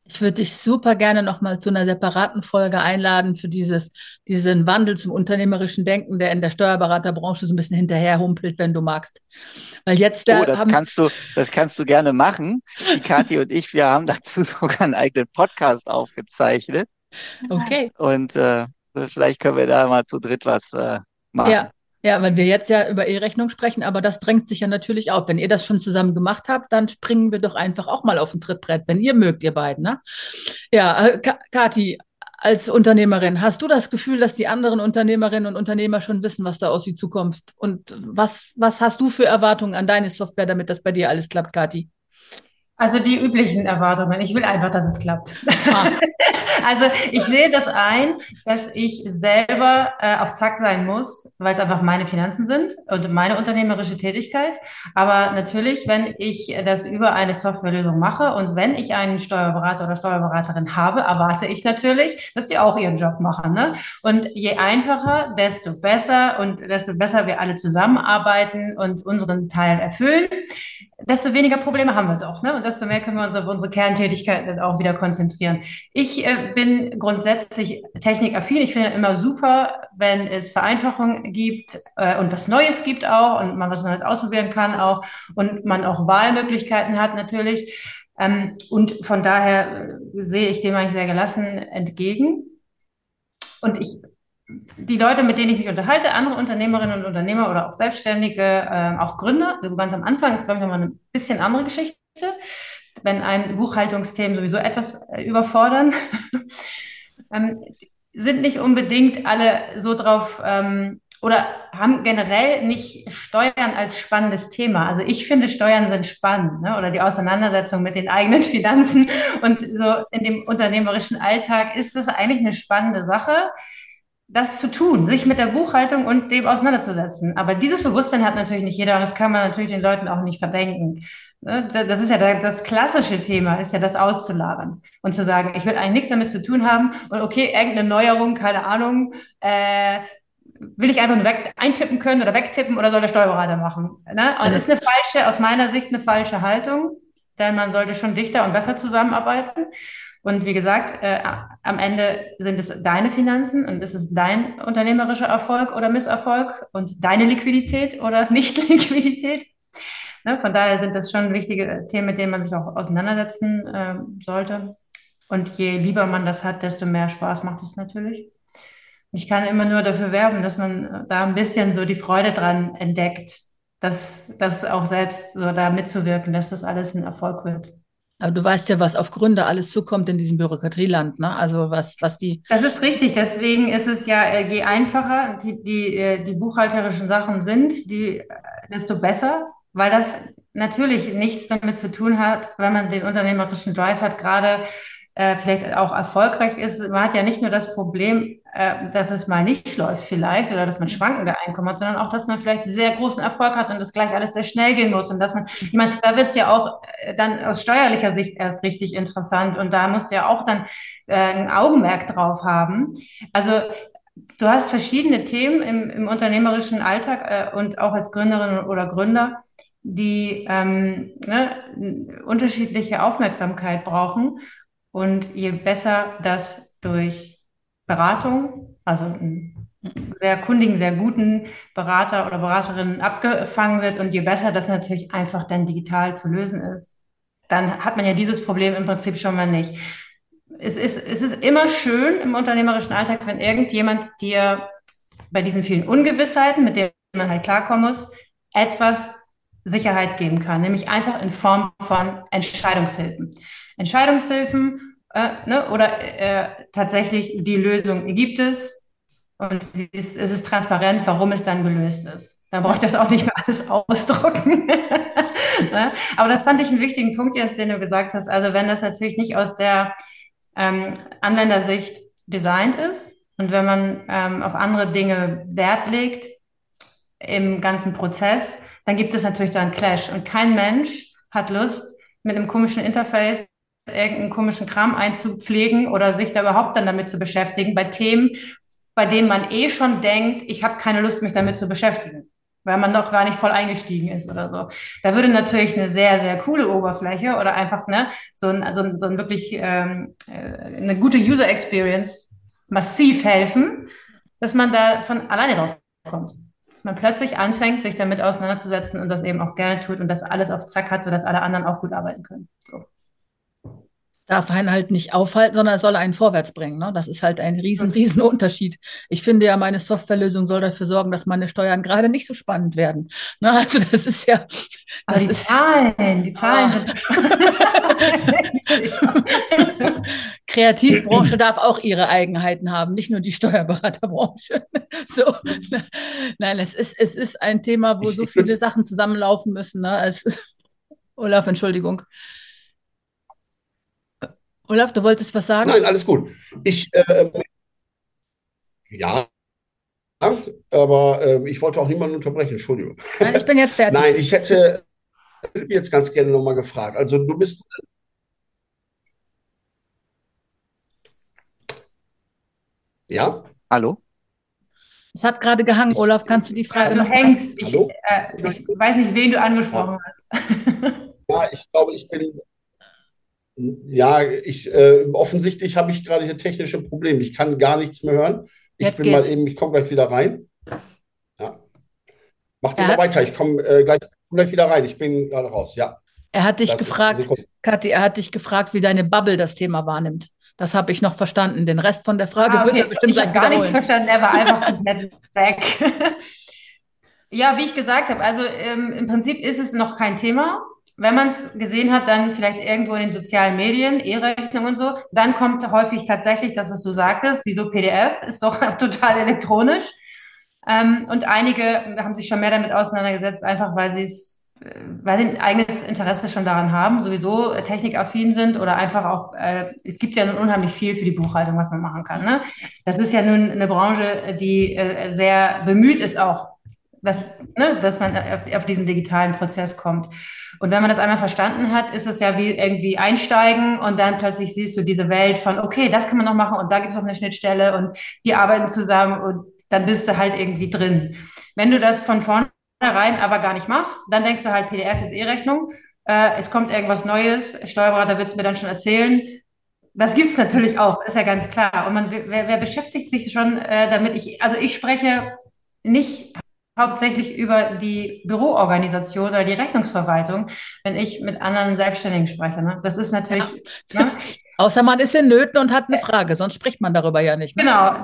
Ich würde dich super gerne nochmal zu einer separaten Folge einladen für diesen Wandel zum unternehmerischen Denken, der in der Steuerberaterbranche so ein bisschen hinterherhumpelt, wenn du magst. Weil jetzt Oh, da haben, das kannst du gerne machen. Die Kathi und ich, wir haben dazu sogar einen eigenen Podcast aufgezeichnet. okay, Und vielleicht können wir da mal zu dritt was machen. ja, ja, weil wir jetzt ja über E-Rechnung sprechen, aber das drängt sich ja natürlich auf. Wenn ihr das schon zusammen gemacht habt, dann springen wir doch einfach auch mal auf ein Trittbrett, wenn ihr mögt, ihr beiden, ne? Ja, Kathi, als Unternehmerin, hast du das Gefühl, dass die anderen Unternehmerinnen und Unternehmer schon wissen, was da auf sie zukommt? Und was hast du für Erwartungen an deine Software, damit das bei dir alles klappt, Kathi? Also die üblichen Erwartungen. Ich will einfach, dass es klappt. Ah, Also ich sehe das ein, dass ich selber auf Zack sein muss, weil es einfach meine Finanzen sind und meine unternehmerische Tätigkeit. Aber natürlich, wenn ich das über eine Softwarelösung mache und wenn ich einen Steuerberater oder Steuerberaterin habe, erwarte ich natürlich, dass die auch ihren Job machen, ne? Und je einfacher, desto besser und desto besser wir alle zusammenarbeiten und unseren Teil erfüllen, desto weniger Probleme haben wir doch, ne? Und desto mehr können wir uns auf unsere Kerntätigkeit dann auch wieder konzentrieren. Ich bin grundsätzlich technikaffin. Ich finde immer super, wenn es Vereinfachungen gibt und was Neues gibt auch und man was Neues ausprobieren kann auch und man auch Wahlmöglichkeiten hat natürlich. Und von daher sehe ich dem eigentlich sehr gelassen entgegen. Und die Leute, mit denen ich mich unterhalte, andere Unternehmerinnen und Unternehmer oder auch Selbstständige, auch Gründer, also ganz am Anfang ist, glaube ich, nochmal eine bisschen andere Geschichte, wenn ein Buchhaltungsthemen sowieso etwas überfordern, sind nicht unbedingt alle so drauf oder haben generell nicht Steuern als spannendes Thema. Also ich finde, Steuern sind spannend, ne? Oder die Auseinandersetzung mit den eigenen Finanzen und so in dem unternehmerischen Alltag ist das eigentlich eine spannende Sache, das zu tun, sich mit der Buchhaltung und dem auseinanderzusetzen. Aber dieses Bewusstsein hat natürlich nicht jeder und das kann man natürlich den Leuten auch nicht verdenken. Das ist ja das klassische Thema, ist ja das auszulagern und zu sagen, ich will eigentlich nichts damit zu tun haben und okay, irgendeine Neuerung, keine Ahnung, will ich einfach nur eintippen können oder wegtippen oder soll der Steuerberater machen? Ne? Und also das ist aus meiner Sicht eine falsche Haltung, denn man sollte schon dichter und besser zusammenarbeiten. Und wie gesagt, am Ende sind es deine Finanzen und es ist dein unternehmerischer Erfolg oder Misserfolg und deine Liquidität oder Nicht-Liquidität. Ne? Von daher sind das schon wichtige Themen, mit denen man sich auch auseinandersetzen sollte. Und je lieber man das hat, desto mehr Spaß macht es natürlich. Ich kann immer nur dafür werben, dass man da ein bisschen so die Freude dran entdeckt, dass auch selbst so da mitzuwirken, dass das alles ein Erfolg wird. aber du weißt ja, was auf Gründe alles zukommt in diesem Bürokratieland, ne? Also was die. Das ist richtig. Deswegen ist es ja, je einfacher die buchhalterischen Sachen sind, desto besser, weil das natürlich nichts damit zu tun hat, wenn man den unternehmerischen Drive hat, gerade vielleicht auch erfolgreich ist. Man hat ja nicht nur das Problem, dass es mal nicht läuft vielleicht oder dass man schwankende Einkommen hat, sondern auch, dass man vielleicht sehr großen Erfolg hat und das gleich alles sehr schnell gehen muss. Und dass man, ich meine, da wird es ja auch dann aus steuerlicher Sicht erst richtig interessant und da musst du ja auch dann ein Augenmerk drauf haben. Also du hast verschiedene Themen im unternehmerischen Alltag und auch als Gründerin oder Gründer, die unterschiedliche Aufmerksamkeit brauchen. Und je besser das durch Beratung, also einen sehr kundigen, sehr guten Berater oder Beraterin abgefangen wird und je besser das natürlich einfach dann digital zu lösen ist, dann hat man ja dieses Problem im Prinzip schon mal nicht. Es ist immer schön im unternehmerischen Alltag, wenn irgendjemand dir bei diesen vielen Ungewissheiten, mit denen man halt klarkommen muss, etwas Sicherheit geben kann, nämlich einfach in Form von Entscheidungshilfen. Entscheidungshilfen oder tatsächlich die Lösung gibt es und es ist transparent, warum es dann gelöst ist. Dann brauche ich das auch nicht mehr alles ausdrucken. Ne? Aber das fand ich einen wichtigen Punkt, Jens, den du gesagt hast. Also wenn das natürlich nicht aus der Anwendersicht designt ist und wenn man auf andere Dinge Wert legt im ganzen Prozess, dann gibt es natürlich da einen Clash. Und kein Mensch hat Lust, mit einem komischen Interface irgendeinen komischen Kram einzupflegen oder sich da überhaupt dann damit zu beschäftigen, bei Themen, bei denen man eh schon denkt, ich habe keine Lust, mich damit zu beschäftigen. weil man noch gar nicht voll eingestiegen ist oder so. Da würde natürlich eine sehr, sehr coole Oberfläche oder einfach ne, so ein wirklich eine gute User Experience massiv helfen, dass man da von alleine drauf kommt. Dass man plötzlich anfängt, sich damit auseinanderzusetzen und das eben auch gerne tut und das alles auf Zack hat, sodass alle anderen auch gut arbeiten können. So. Darf einen halt nicht aufhalten, sondern es soll einen vorwärts bringen. Ne? Das ist halt ein riesen Unterschied. Ich finde ja, meine Softwarelösung soll dafür sorgen, dass meine Steuern gerade nicht so spannend werden. Ne? Also das ist ja, Aber das die ist Zahlen sind. Kreativbranche darf auch ihre Eigenheiten haben, nicht nur die Steuerberaterbranche. So. Nein, es ist ein Thema, wo so viele Sachen zusammenlaufen müssen. Ne? Olaf, Entschuldigung. Olaf, du wolltest was sagen? Nein, alles gut. Ja, aber ich wollte auch niemanden unterbrechen, Entschuldigung. Nein, ich bin jetzt fertig. Nein, ich hätte jetzt ganz gerne nochmal gefragt. Also du bist, ja? Hallo? Es hat gerade gehangen, Olaf. Kannst du die Frage Du noch? hängst. Hallo? Ich weiß nicht, wen du angesprochen hast. Ja, ich glaube, offensichtlich habe ich gerade hier technische Probleme. Ich kann gar nichts mehr hören. Jetzt geht's. Ich komme gleich wieder rein. Ja. Mach du Er mal hat- weiter. Ich komme gleich wieder rein. Ich bin gerade raus. Ja, Er hat dich das ist gefragt, Sekunde. Kathi, er hat dich gefragt, wie deine Bubble das Thema wahrnimmt. Das habe ich noch verstanden. Den Rest von der Frage wird er Okay. bestimmt Ich habe gleich gar nichts wiederholen. verstanden, er war einfach komplett weg. Ja, wie ich gesagt habe, also im Prinzip ist es noch kein Thema. Wenn man es gesehen hat, dann vielleicht irgendwo in den sozialen Medien, E-Rechnung und so, dann kommt häufig tatsächlich das, was du sagtest, wieso PDF, ist doch total elektronisch. Und einige haben sich schon mehr damit auseinandergesetzt, einfach weil sie ein eigenes Interesse schon daran haben, sowieso technikaffin sind oder einfach auch, es gibt ja nun unheimlich viel für die Buchhaltung, was man machen kann. Ne? Das ist ja nun eine Branche, die sehr bemüht ist auch, dass man auf diesen digitalen Prozess kommt. Und wenn man das einmal verstanden hat, ist es ja wie irgendwie einsteigen und dann plötzlich siehst du diese Welt von, okay, das kann man noch machen und da gibt es noch eine Schnittstelle und die arbeiten zusammen und dann bist du halt irgendwie drin. Wenn du das von vornherein aber gar nicht machst, dann denkst du halt, PDF ist E-Rechnung, es kommt irgendwas Neues, Steuerberater wird es mir dann schon erzählen. Das gibt es natürlich auch, ist ja ganz klar. Und wer beschäftigt sich schon damit? Ich spreche nicht hauptsächlich über die Büroorganisation oder die Rechnungsverwaltung, wenn ich mit anderen Selbstständigen spreche. Ne? Das ist natürlich, ne? Außer man ist in Nöten und hat eine Frage, sonst spricht man darüber ja nicht. Ne? Genau,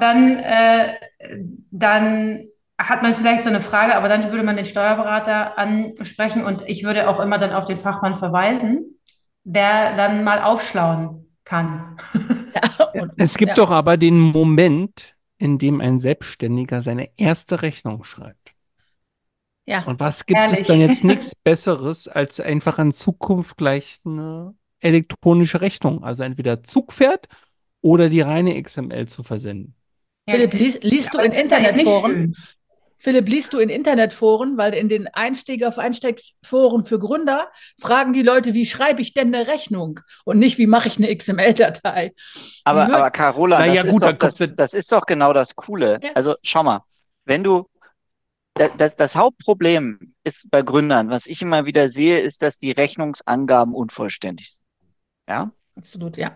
dann hat man vielleicht so eine Frage, aber dann würde man den Steuerberater ansprechen und ich würde auch immer dann auf den Fachmann verweisen, der dann mal aufschlauen kann. Es gibt doch aber den Moment, in dem ein Selbstständiger seine erste Rechnung schreibt. Ja. Und was gibt es Ehrlich. dann jetzt nichts Besseres, als einfach in Zukunft gleich eine elektronische Rechnung, also entweder Zugpferd oder die reine XML zu versenden? Philipp, liest du Aber in das ist ja nicht Internetforen? schön. Philipp, liest du in Internetforen, weil in den Einstiegsforen für Gründer fragen die Leute, wie schreibe ich denn eine Rechnung und nicht, wie mache ich eine XML-Datei. Aber Carola, Naja, gut, dann kommt das ist doch genau das Coole. Ja. Also schau mal, wenn du, das Hauptproblem ist bei Gründern, was ich immer wieder sehe, ist, dass die Rechnungsangaben unvollständig sind. Ja? Absolut, ja.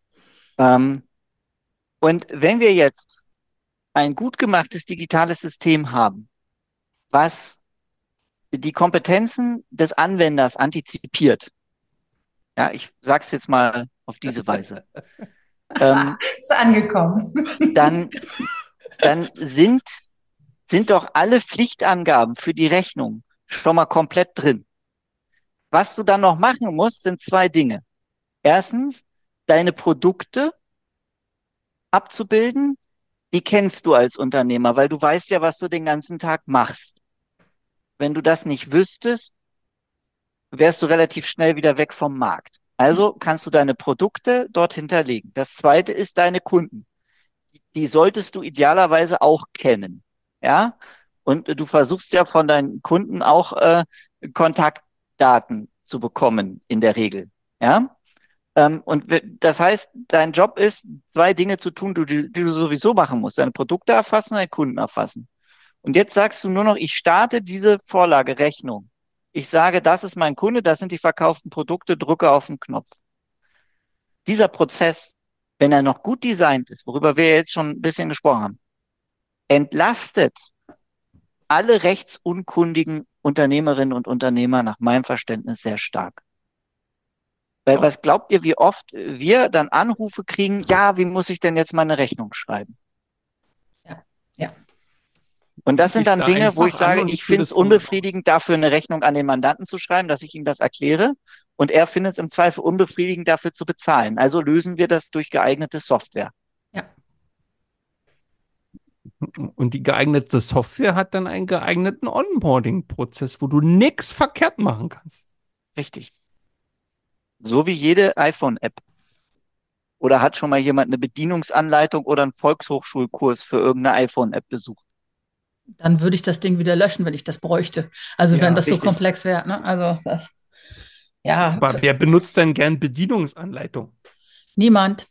Und wenn wir jetzt ein gut gemachtes digitales System haben, was die Kompetenzen des Anwenders antizipiert, ja, ich sage es jetzt mal auf diese Weise, Ist angekommen. dann sind doch alle Pflichtangaben für die Rechnung schon mal komplett drin. Was du dann noch machen musst, sind zwei Dinge. Erstens, deine Produkte abzubilden, die kennst du als Unternehmer, weil du weißt ja, was du den ganzen Tag machst. Wenn du das nicht wüsstest, wärst du relativ schnell wieder weg vom Markt. Also kannst du deine Produkte dort hinterlegen. Das zweite ist deine Kunden. Die solltest du idealerweise auch kennen. Ja? Und du versuchst ja von deinen Kunden auch Kontaktdaten zu bekommen, in der Regel. Ja? Das heißt, dein Job ist, zwei Dinge zu tun, die du sowieso machen musst. Deine Produkte erfassen, deine Kunden erfassen. Und jetzt sagst du nur noch, ich starte diese Vorlage, Rechnung. Ich sage, das ist mein Kunde, das sind die verkauften Produkte, drücke auf den Knopf. Dieser Prozess, wenn er noch gut designt ist, worüber wir jetzt schon ein bisschen gesprochen haben, entlastet alle rechtsunkundigen Unternehmerinnen und Unternehmer nach meinem Verständnis sehr stark. Weil was glaubt ihr, wie oft wir dann Anrufe kriegen, ja, wie muss ich denn jetzt meine Rechnung schreiben? Ja, ja. Und das sind Ich dann da Dinge, wo einfach ich sage, an und ich führe finde es das von mir aus. unbefriedigend, dafür eine Rechnung an den Mandanten zu schreiben, dass ich ihm das erkläre. Und er findet es im Zweifel unbefriedigend, dafür zu bezahlen. Also lösen wir das durch geeignete Software. Ja. Und die geeignete Software hat dann einen geeigneten Onboarding-Prozess, wo du nichts verkehrt machen kannst. Richtig. So wie jede iPhone-App. Oder hat schon mal jemand eine Bedienungsanleitung oder einen Volkshochschulkurs für irgendeine iPhone-App besucht? Dann würde ich das Ding wieder löschen, wenn ich das bräuchte. Also wenn Ja, das so richtig. komplex wäre, ne? Also das, ja, Aber wer benutzt denn gern Bedienungsanleitung? niemand.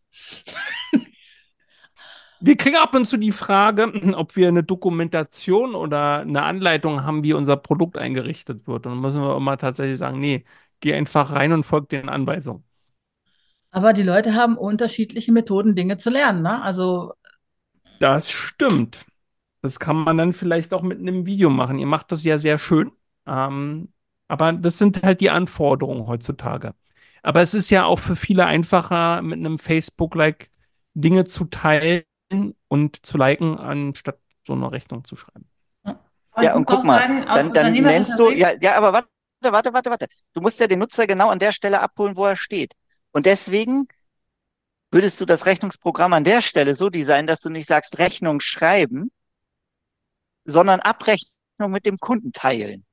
Wir kriegen ab und zu die Frage, ob wir eine Dokumentation oder eine Anleitung haben, wie unser Produkt eingerichtet wird. Und dann müssen wir immer tatsächlich sagen, nee, geh einfach rein und folg den Anweisungen. Aber die Leute haben unterschiedliche Methoden, Dinge zu lernen, ne? Also Das stimmt. Das kann man dann vielleicht auch mit einem Video machen. Ihr macht das ja sehr schön. Ähm, aber das sind halt die Anforderungen heutzutage. Aber es ist ja auch für viele einfacher, mit einem Facebook-Like Dinge zu teilen und zu liken, anstatt so eine Rechnung zu schreiben. Aber ich Ja, und muss guck auch mal, sagen, aus dann nennst unternehmerischer du, Sicht, ja, aber warte. Du musst ja den Nutzer genau an der Stelle abholen, wo er steht. Und deswegen würdest du das Rechnungsprogramm an der Stelle so designen, dass du nicht sagst Rechnung schreiben, sondern Abrechnung mit dem Kunden teilen.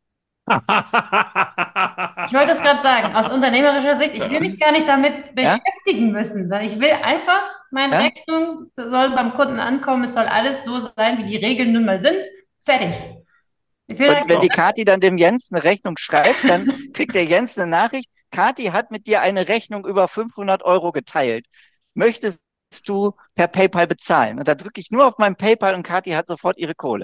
ich wollte es gerade sagen, aus unternehmerischer Sicht, ich will mich gar nicht damit Ja? beschäftigen müssen, sondern ich will einfach, meine Ja? Rechnung soll beim Kunden ankommen, es soll alles so sein, wie die Regeln nun mal sind. Fertig. Ich will Und wenn einfach, die Kathi dann dem Jens eine Rechnung schreibt, dann kriegt der Jens eine Nachricht, Kathi hat mit dir eine Rechnung über 500 € geteilt. Möchtest du per PayPal bezahlen? Und da drücke ich nur auf mein PayPal und Kathi hat sofort ihre Kohle.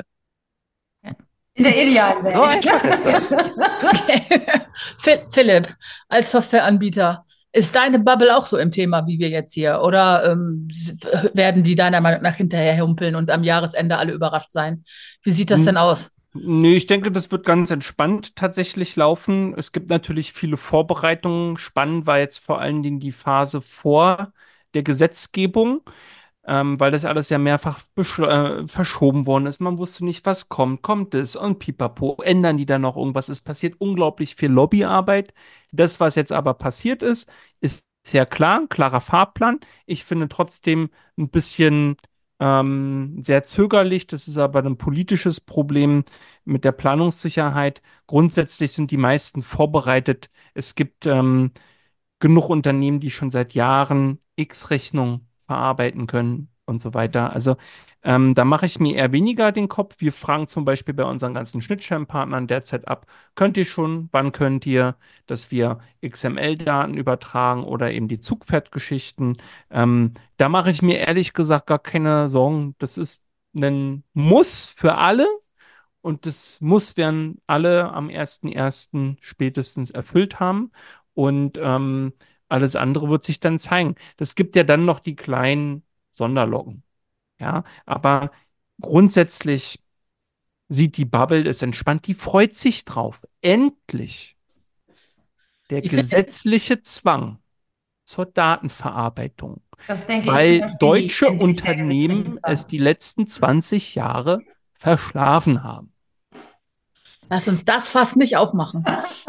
in der idealen So einfach ist das. Welt. okay. Philipp, als Softwareanbieter, ist deine Bubble auch so im Thema wie wir jetzt hier? Oder werden die deiner Meinung nach hinterher humpeln und am Jahresende alle überrascht sein? Wie sieht das denn aus? Nee, ich denke, das wird ganz entspannt tatsächlich laufen. Es gibt natürlich viele Vorbereitungen. Spannend war jetzt vor allen Dingen die Phase vor der Gesetzgebung, weil das alles ja mehrfach verschoben worden ist. Man wusste nicht, was kommt. Kommt es? Und pipapo, ändern die da noch irgendwas? Es passiert unglaublich viel Lobbyarbeit. Das, was jetzt aber passiert ist sehr klar, ein klarer Fahrplan. Ich finde trotzdem ein bisschen sehr zögerlich. Das ist aber ein politisches Problem mit der Planungssicherheit. Grundsätzlich sind die meisten vorbereitet. Es gibt genug Unternehmen, die schon seit Jahren X-Rechnung verarbeiten können und so weiter. Also da mache ich mir eher weniger den Kopf. Wir fragen zum Beispiel bei unseren ganzen Schnittstellenpartnern derzeit ab, könnt ihr schon, wann könnt ihr, dass wir XML-Daten übertragen oder eben die Zugpferdgeschichten. Da mache ich mir ehrlich gesagt gar keine Sorgen. Das ist ein Muss für alle. Und das Muss werden alle am 1.1. spätestens erfüllt haben. Und alles andere wird sich dann zeigen. Das gibt ja dann noch die kleinen Sonderlocken. Ja, aber grundsätzlich sieht die Bubble es entspannt. Die freut sich drauf. Endlich der Ich finde, Hm. gesetzliche Zwang zur Datenverarbeitung, Das denke ich, weil verstehen die deutsche endlich der gesetzlichen Unternehmen es Zwang. die letzten 20 Jahre verschlafen haben. lass uns das fast nicht aufmachen.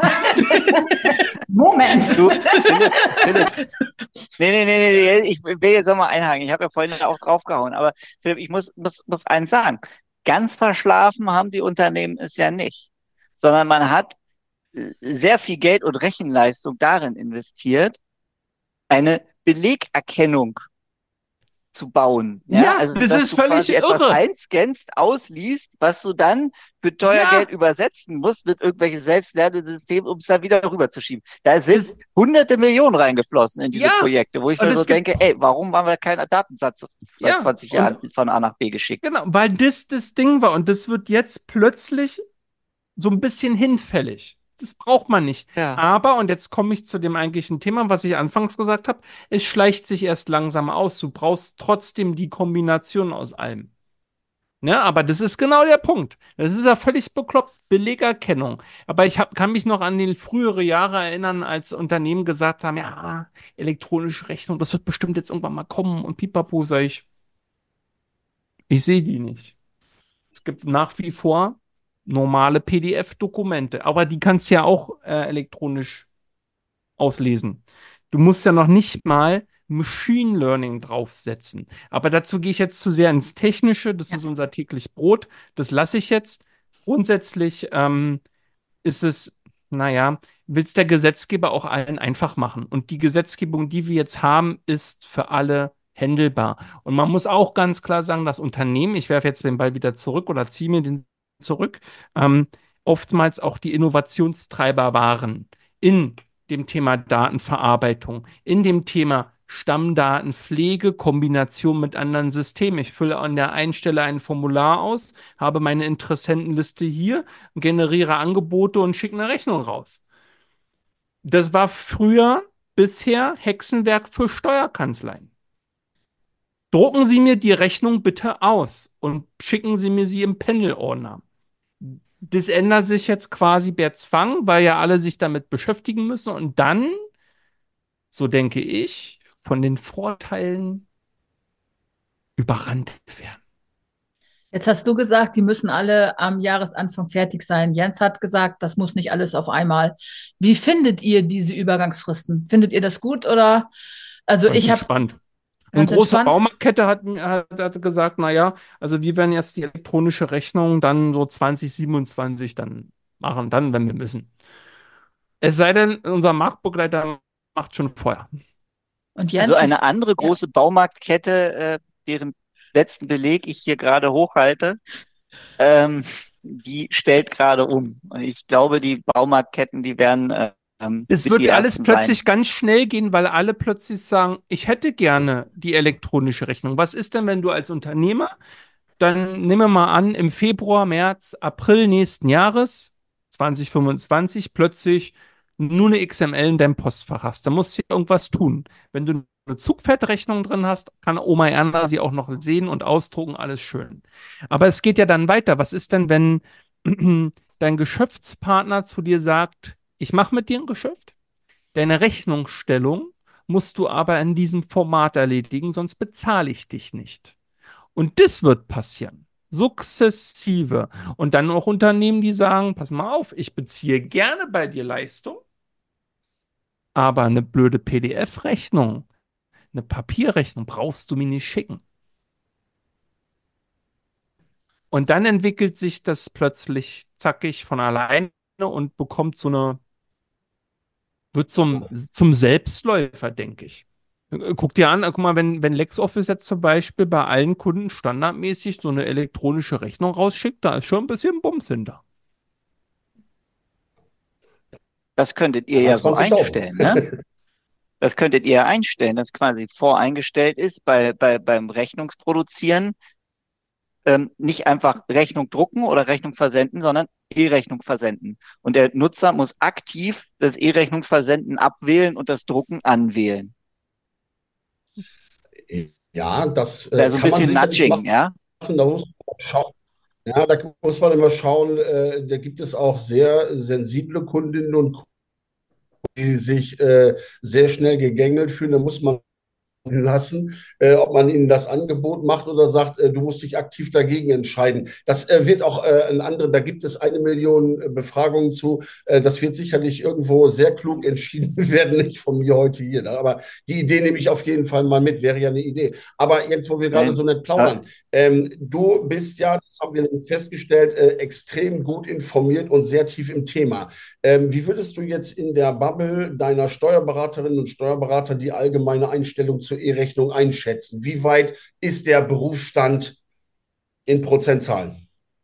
Moment. Du, Philipp, nee, ich will jetzt nochmal einhaken. Ich habe ja vorhin auch draufgehauen, aber Philipp, ich muss eins sagen. Ganz verschlafen haben die Unternehmen es ja nicht, sondern man hat sehr viel Geld und Rechenleistung darin investiert, eine Belegerkennung zu bauen. Ja, Also das dass ist du völlig quasi etwas irre. einscannst, ausliest, was du dann für teuer Ja, Geld übersetzen musst mit irgendwelchen Selbstlernsystemen, um es dann wieder rüberzuschieben. Da sind das, hunderte Millionen reingeflossen in diese ja, Projekte, wo ich und mir so es gibt, denke, ey, warum haben wir keinen Datensatz seit ja, 20 und Jahren von A nach B geschickt? genau, weil das Ding war und das wird jetzt plötzlich so ein bisschen hinfällig. Das braucht man nicht. Ja. Aber, und jetzt komme ich zu dem eigentlichen Thema, was ich anfangs gesagt habe, es schleicht sich erst langsam aus. Du brauchst trotzdem die Kombination aus allem. Ne, aber das ist genau der Punkt. Das ist ja völlig bekloppt, Belegerkennung. Aber kann mich noch an die frühere Jahre erinnern, als Unternehmen gesagt haben, ja, elektronische Rechnung, das wird bestimmt jetzt irgendwann mal kommen und pipapo, sag ich sehe die nicht. Es gibt nach wie vor normale PDF-Dokumente, aber die kannst du ja auch elektronisch auslesen. Du musst ja noch nicht mal Machine Learning draufsetzen. Aber dazu gehe ich jetzt zu sehr ins Technische. Das Ja. ist unser täglich Brot. Das lasse ich jetzt. Grundsätzlich ist es, naja, will es der Gesetzgeber auch allen einfach machen. Und die Gesetzgebung, die wir jetzt haben, ist für alle händelbar. Und man muss auch ganz klar sagen, das Unternehmen, ich werfe jetzt den Ball wieder zurück oder ziehe mir den zurück, ähm, oftmals auch die Innovationstreiber waren in dem Thema Datenverarbeitung, in dem Thema Stammdatenpflege, Kombination mit anderen Systemen. Ich fülle an der einen Stelle ein Formular aus, habe meine Interessentenliste hier, generiere Angebote und schicke eine Rechnung raus. Das war früher bisher Hexenwerk für Steuerkanzleien. Drucken Sie mir die Rechnung bitte aus und schicken Sie mir sie im Pendelordner. Das ändert sich jetzt quasi per Zwang, weil ja alle sich damit beschäftigen müssen und dann, so denke ich, von den Vorteilen überrannt werden. Jetzt hast du gesagt, die müssen alle am Jahresanfang fertig sein. Jens hat gesagt, das muss nicht alles auf einmal. Wie findet ihr diese Übergangsfristen? Findet ihr das gut oder? Also Ganz ich habe entspannt. Eine ganz große entspannt. Baumarktkette hat gesagt, naja, also wir werden jetzt die elektronische Rechnung dann so 2027 dann machen, dann, wenn wir müssen. Es sei denn, unser Marktbegleiter macht schon vorher. Und Also Jens, eine andere ja. große Baumarktkette, deren letzten Beleg ich hier gerade hochhalte, die stellt gerade um. Und ich glaube, die Baumarktketten, die werden Es mit die wird alles ersten sein. plötzlich ganz schnell gehen, weil alle plötzlich sagen, ich hätte gerne die elektronische Rechnung. Was ist denn, wenn du als Unternehmer, dann nehmen wir mal an, im Februar, März, April nächsten Jahres, 2025, plötzlich nur eine XML in deinem Postfach hast. Da musst du irgendwas tun. Wenn du eine Zugpferdrechnung drin hast, kann Oma Erna sie auch noch sehen und ausdrucken, alles schön. Aber es geht ja dann weiter. Was ist denn, wenn dein Geschäftspartner zu dir sagt, ich mache mit dir ein Geschäft? Deine Rechnungsstellung musst du aber in diesem Format erledigen, sonst bezahle ich dich nicht. Und das wird passieren. Sukzessive. Und dann auch Unternehmen, die sagen, pass mal auf, ich beziehe gerne bei dir Leistung, aber eine blöde PDF-Rechnung, eine Papierrechnung brauchst du mir nicht schicken. Und dann entwickelt sich das plötzlich zackig von alleine und bekommt wird zum Selbstläufer, denke ich. Guck dir an, guck mal, wenn LexOffice jetzt zum Beispiel bei allen Kunden standardmäßig so eine elektronische Rechnung rausschickt, da ist schon ein bisschen Bums hinter. Das könntet ihr Ja, ja so 20.000. einstellen, ne? Das könntet ihr ja einstellen, dass quasi voreingestellt ist beim Rechnungsproduzieren, nicht einfach Rechnung drucken oder Rechnung versenden, sondern E-Rechnung versenden. Und der Nutzer muss aktiv das E-Rechnung versenden abwählen und das Drucken anwählen. Ja, das Wäre so ein kann man bisschen sicherlich Nudging, machen. ja? Da muss man schauen. Ja, da muss man immer schauen. Da gibt es auch sehr sensible Kundinnen und Kunden, die sich sehr schnell gegängelt fühlen. Da muss man lassen, ob man ihnen das Angebot macht oder sagt, du musst dich aktiv dagegen entscheiden. Das wird auch ein anderer, da gibt es 1 Million Befragungen zu. Das wird sicherlich irgendwo sehr klug entschieden werden, nicht von mir heute hier. Aber die Idee nehme ich auf jeden Fall mal mit, wäre ja eine Idee. Aber jetzt, wo wir gerade Nein. so nett plaudern, du bist ja, das haben wir festgestellt, extrem gut informiert und sehr tief im Thema. Wie würdest du jetzt in der Bubble deiner Steuerberaterinnen und Steuerberater die allgemeine Einstellung zu mit E-Rechnung einschätzen? Wie weit ist der Berufsstand in Prozentzahlen?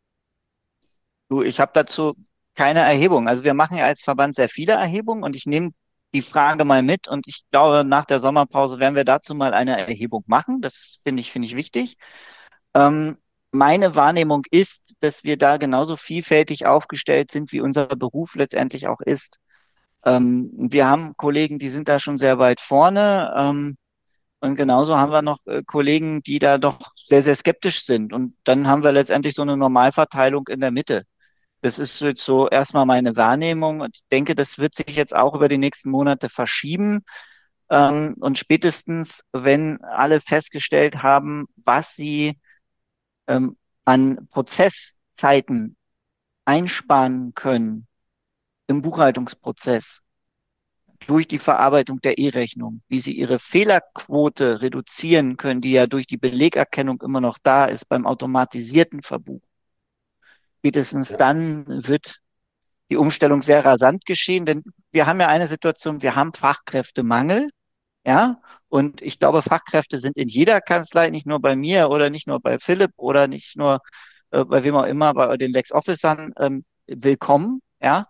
Du, ich habe dazu keine Erhebung. Also wir machen ja als Verband sehr viele Erhebungen und ich nehme die Frage mal mit und ich glaube, nach der Sommerpause werden wir dazu mal eine Erhebung machen. Das finde ich wichtig. Ähm, Meine Wahrnehmung ist, dass wir da genauso vielfältig aufgestellt sind, wie unser Beruf letztendlich auch ist. Wir haben Kollegen, die sind da schon sehr weit vorne. Und genauso haben wir noch Kollegen, die da doch sehr, sehr skeptisch sind. Und dann haben wir letztendlich so eine Normalverteilung in der Mitte. Das ist jetzt so erstmal meine Wahrnehmung. Und ich denke, das wird sich jetzt auch über die nächsten Monate verschieben. Und spätestens, wenn alle festgestellt haben, was sie ähm, an Prozesszeiten einsparen können im Buchhaltungsprozess durch die Verarbeitung der E-Rechnung, wie sie ihre Fehlerquote reduzieren können, die ja durch die Belegerkennung immer noch da ist beim automatisierten Verbuch. Spätestens Ja. dann wird die Umstellung sehr rasant geschehen, denn wir haben ja eine Situation, wir haben Fachkräftemangel, ja, und ich glaube, Fachkräfte sind in jeder Kanzlei, nicht nur bei mir oder nicht nur bei Philipp oder nicht nur bei wem auch immer, bei den LexOfficern willkommen, ja.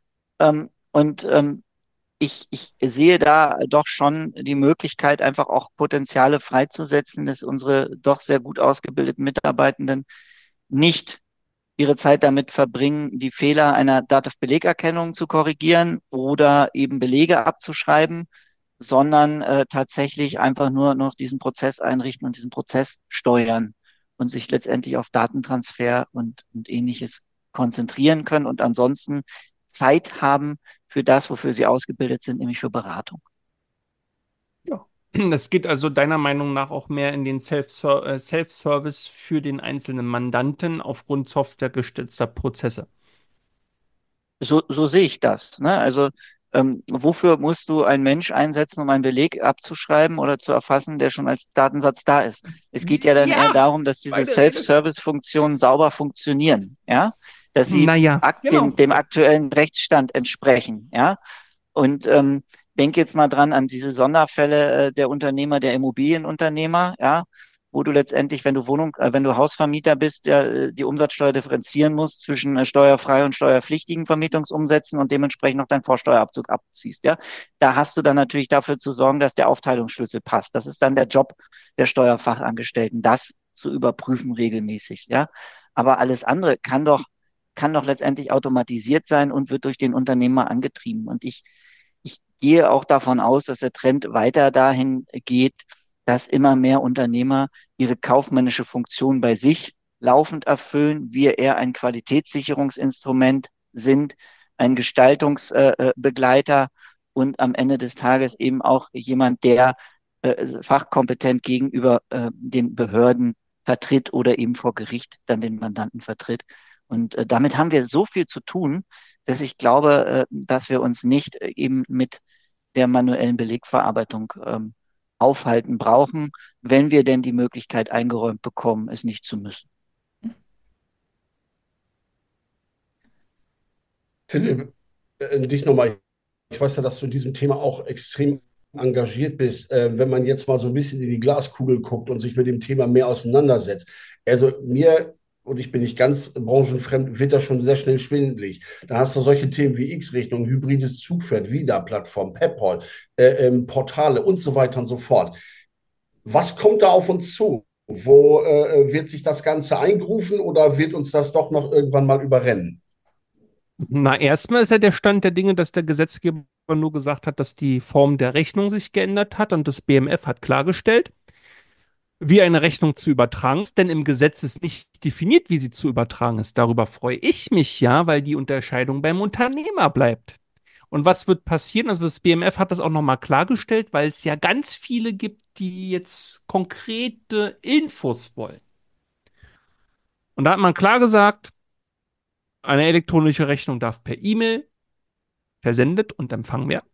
Und ich sehe da doch schon die Möglichkeit, einfach auch Potenziale freizusetzen, dass unsere doch sehr gut ausgebildeten Mitarbeitenden nicht ihre Zeit damit verbringen, die Fehler einer Dativ-Belegerkennung zu korrigieren oder eben Belege abzuschreiben, sondern tatsächlich einfach nur noch diesen Prozess einrichten und diesen Prozess steuern und sich letztendlich auf Datentransfer und Ähnliches konzentrieren können und ansonsten Zeit haben für das, wofür sie ausgebildet sind, nämlich für Beratung. Ja. Das geht also deiner Meinung nach auch mehr in den Self-Service für den einzelnen Mandanten aufgrund softwaregestützter Prozesse. So sehe ich das. Ne? Also wofür musst du einen Mensch einsetzen, um einen Beleg abzuschreiben oder zu erfassen, der schon als Datensatz da ist? Es geht ja dann eher Ja, darum, dass diese meine Rede. Self-Service-Funktionen sauber funktionieren, ja, dass sie Naja, genau. dem aktuellen Rechtsstand entsprechen, ja. Und denke jetzt mal dran an diese Sonderfälle der Unternehmer, der Immobilienunternehmer, ja, wo du letztendlich, wenn du Hausvermieter bist, ja, die Umsatzsteuer differenzieren musst zwischen steuerfrei und steuerpflichtigen Vermietungsumsätzen und dementsprechend noch deinen Vorsteuerabzug abziehst, ja. Da hast du dann natürlich dafür zu sorgen, dass der Aufteilungsschlüssel passt. Das ist dann der Job der Steuerfachangestellten, das zu überprüfen regelmäßig, ja. Aber alles andere kann doch letztendlich automatisiert sein und wird durch den Unternehmer angetrieben. Und ich gehe auch davon aus, dass der Trend weiter dahin geht, dass immer mehr Unternehmer ihre kaufmännische Funktion bei sich laufend erfüllen, wir eher ein Qualitätssicherungsinstrument sind, ein Gestaltungsbegleiter und am Ende des Tages eben auch jemand, der fachkompetent gegenüber den Behörden vertritt oder eben vor Gericht dann den Mandanten vertritt. Und damit haben wir so viel zu tun, dass ich glaube, dass wir uns nicht eben mit der manuellen Belegverarbeitung aufhalten brauchen, wenn wir denn die Möglichkeit eingeräumt bekommen, es nicht zu müssen. Philipp, dich nochmal. Ich weiß ja, dass du in diesem Thema auch extrem engagiert bist. Wenn man jetzt mal so ein bisschen in die Glaskugel guckt und sich mit dem Thema mehr auseinandersetzt. Also mir, und ich bin nicht ganz branchenfremd, wird das schon sehr schnell schwindelig. Da hast du solche Themen wie X-Rechnung, hybrides Zugpferd, VIDA-Plattform, PayPal, Portale und so weiter und so fort. Was kommt da auf uns zu? Wo wird sich das Ganze eingrufen oder wird uns das doch noch irgendwann mal überrennen? Na, erstmal ist ja der Stand der Dinge, dass der Gesetzgeber nur gesagt hat, dass die Form der Rechnung sich geändert hat und das BMF hat klargestellt, wie eine Rechnung zu übertragen ist, denn im Gesetz ist nicht definiert, wie sie zu übertragen ist. Darüber freue ich mich ja, weil die Unterscheidung beim Unternehmer bleibt. Und was wird passieren? Also das BMF hat das auch nochmal klargestellt, weil es ja ganz viele gibt, die jetzt konkrete Infos wollen. Und da hat man klar gesagt, eine elektronische Rechnung darf per E-Mail versendet und empfangen werden,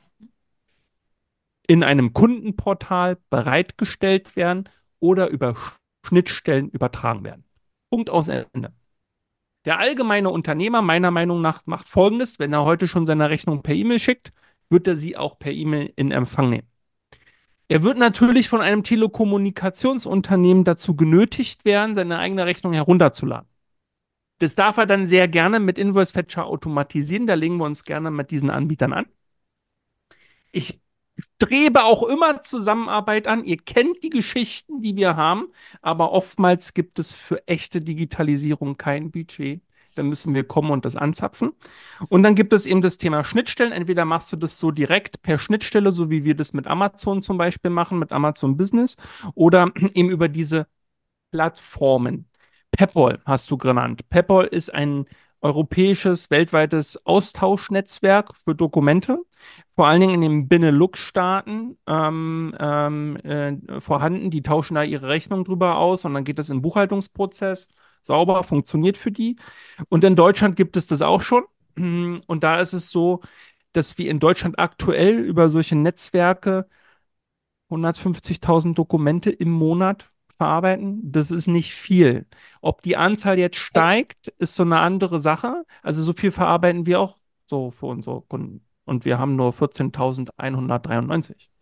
in einem Kundenportal bereitgestellt werden oder über Schnittstellen übertragen werden. Punkt aus Ende. Der allgemeine Unternehmer meiner Meinung nach macht Folgendes: Wenn er heute schon seine Rechnung per E-Mail schickt, wird er sie auch per E-Mail in Empfang nehmen. Er wird natürlich von einem Telekommunikationsunternehmen dazu genötigt werden, seine eigene Rechnung herunterzuladen. Das darf er dann sehr gerne mit Invoice Fetcher automatisieren. Da legen wir uns gerne mit diesen Anbietern an. Ich strebe auch immer Zusammenarbeit an. Ihr kennt die Geschichten, die wir haben, aber oftmals gibt es für echte Digitalisierung kein Budget. Da müssen wir kommen und das anzapfen. Und dann gibt es eben das Thema Schnittstellen. Entweder machst du das so direkt per Schnittstelle, so wie wir das mit Amazon zum Beispiel machen, mit Amazon Business, oder eben über diese Plattformen. PayPal hast du genannt. PayPal ist ein europäisches, weltweites Austauschnetzwerk für Dokumente, vor allen Dingen in den Benelux-Staaten vorhanden. Die tauschen da ihre Rechnung drüber aus und dann geht das im Buchhaltungsprozess sauber, funktioniert für die. Und in Deutschland gibt es das auch schon. Und da ist es so, dass wir in Deutschland aktuell über solche Netzwerke 150.000 Dokumente im Monat verarbeiten. Das ist nicht viel. Ob die Anzahl jetzt steigt, ist so eine andere Sache. Also so viel verarbeiten wir auch so für unsere Kunden. Und wir haben nur 14.193.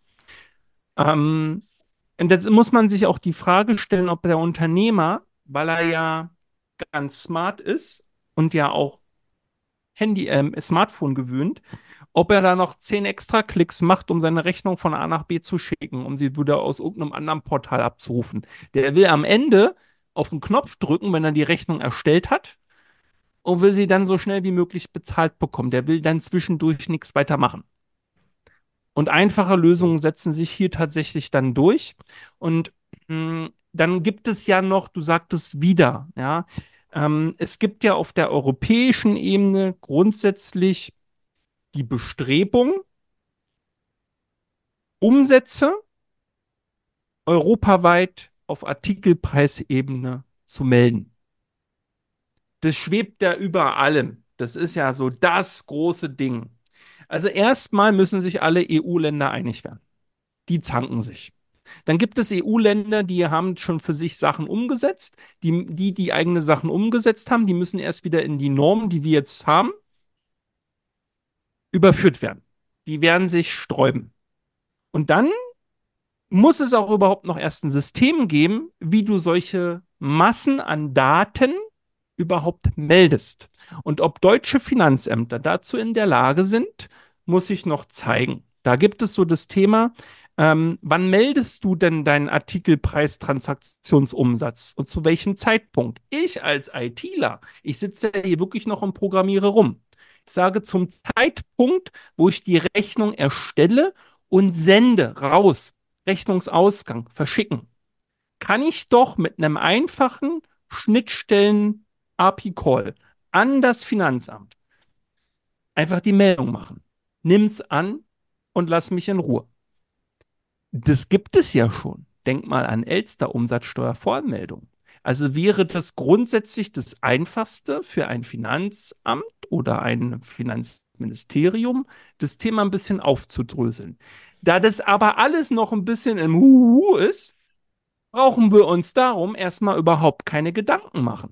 Und jetzt muss man sich auch die Frage stellen, ob der Unternehmer, weil er ja ganz smart ist und ja auch Smartphone gewöhnt, ob er da noch 10 extra Klicks macht, um seine Rechnung von A nach B zu schicken, um sie wieder aus irgendeinem anderen Portal abzurufen. Der will am Ende auf den Knopf drücken, wenn er die Rechnung erstellt hat, und will sie dann so schnell wie möglich bezahlt bekommen. Der will dann zwischendurch nichts weiter machen. Und einfache Lösungen setzen sich hier tatsächlich dann durch. Und dann gibt es ja noch, du sagtest wieder, ja, es gibt ja auf der europäischen Ebene grundsätzlich die Bestrebung, Umsätze europaweit auf Artikelpreisebene zu melden. Das schwebt ja über allem. Das ist ja so das große Ding. Also erstmal müssen sich alle EU-Länder einig werden. Die zanken sich. Dann gibt es EU-Länder, die haben schon für sich Sachen umgesetzt. Die eigene Sachen umgesetzt haben, die müssen erst wieder in die Normen, die wir jetzt haben, überführt werden. Die werden sich sträuben. Und dann muss es auch überhaupt noch erst ein System geben, wie du solche Massen an Daten überhaupt meldest. Und ob deutsche Finanzämter dazu in der Lage sind, muss ich noch zeigen. Da gibt es so das Thema, wann meldest du denn deinen Artikelpreistransaktionsumsatz und zu welchem Zeitpunkt? Ich als ITler, ich sitze ja hier wirklich noch und programmiere rum. Ich sage zum Zeitpunkt, wo ich die Rechnung erstelle und sende raus, Rechnungsausgang, verschicken, kann ich doch mit einem einfachen Schnittstellen-API-Call an das Finanzamt einfach die Meldung machen. Nimm's an und lass mich in Ruhe. Das gibt es ja schon. Denk mal an Elster Umsatzsteuervoranmeldung. Also wäre das grundsätzlich das Einfachste für ein Finanzamt oder ein Finanzministerium, das Thema ein bisschen aufzudröseln. Da das aber alles noch ein bisschen im Huhu ist, brauchen wir uns darum erstmal überhaupt keine Gedanken machen.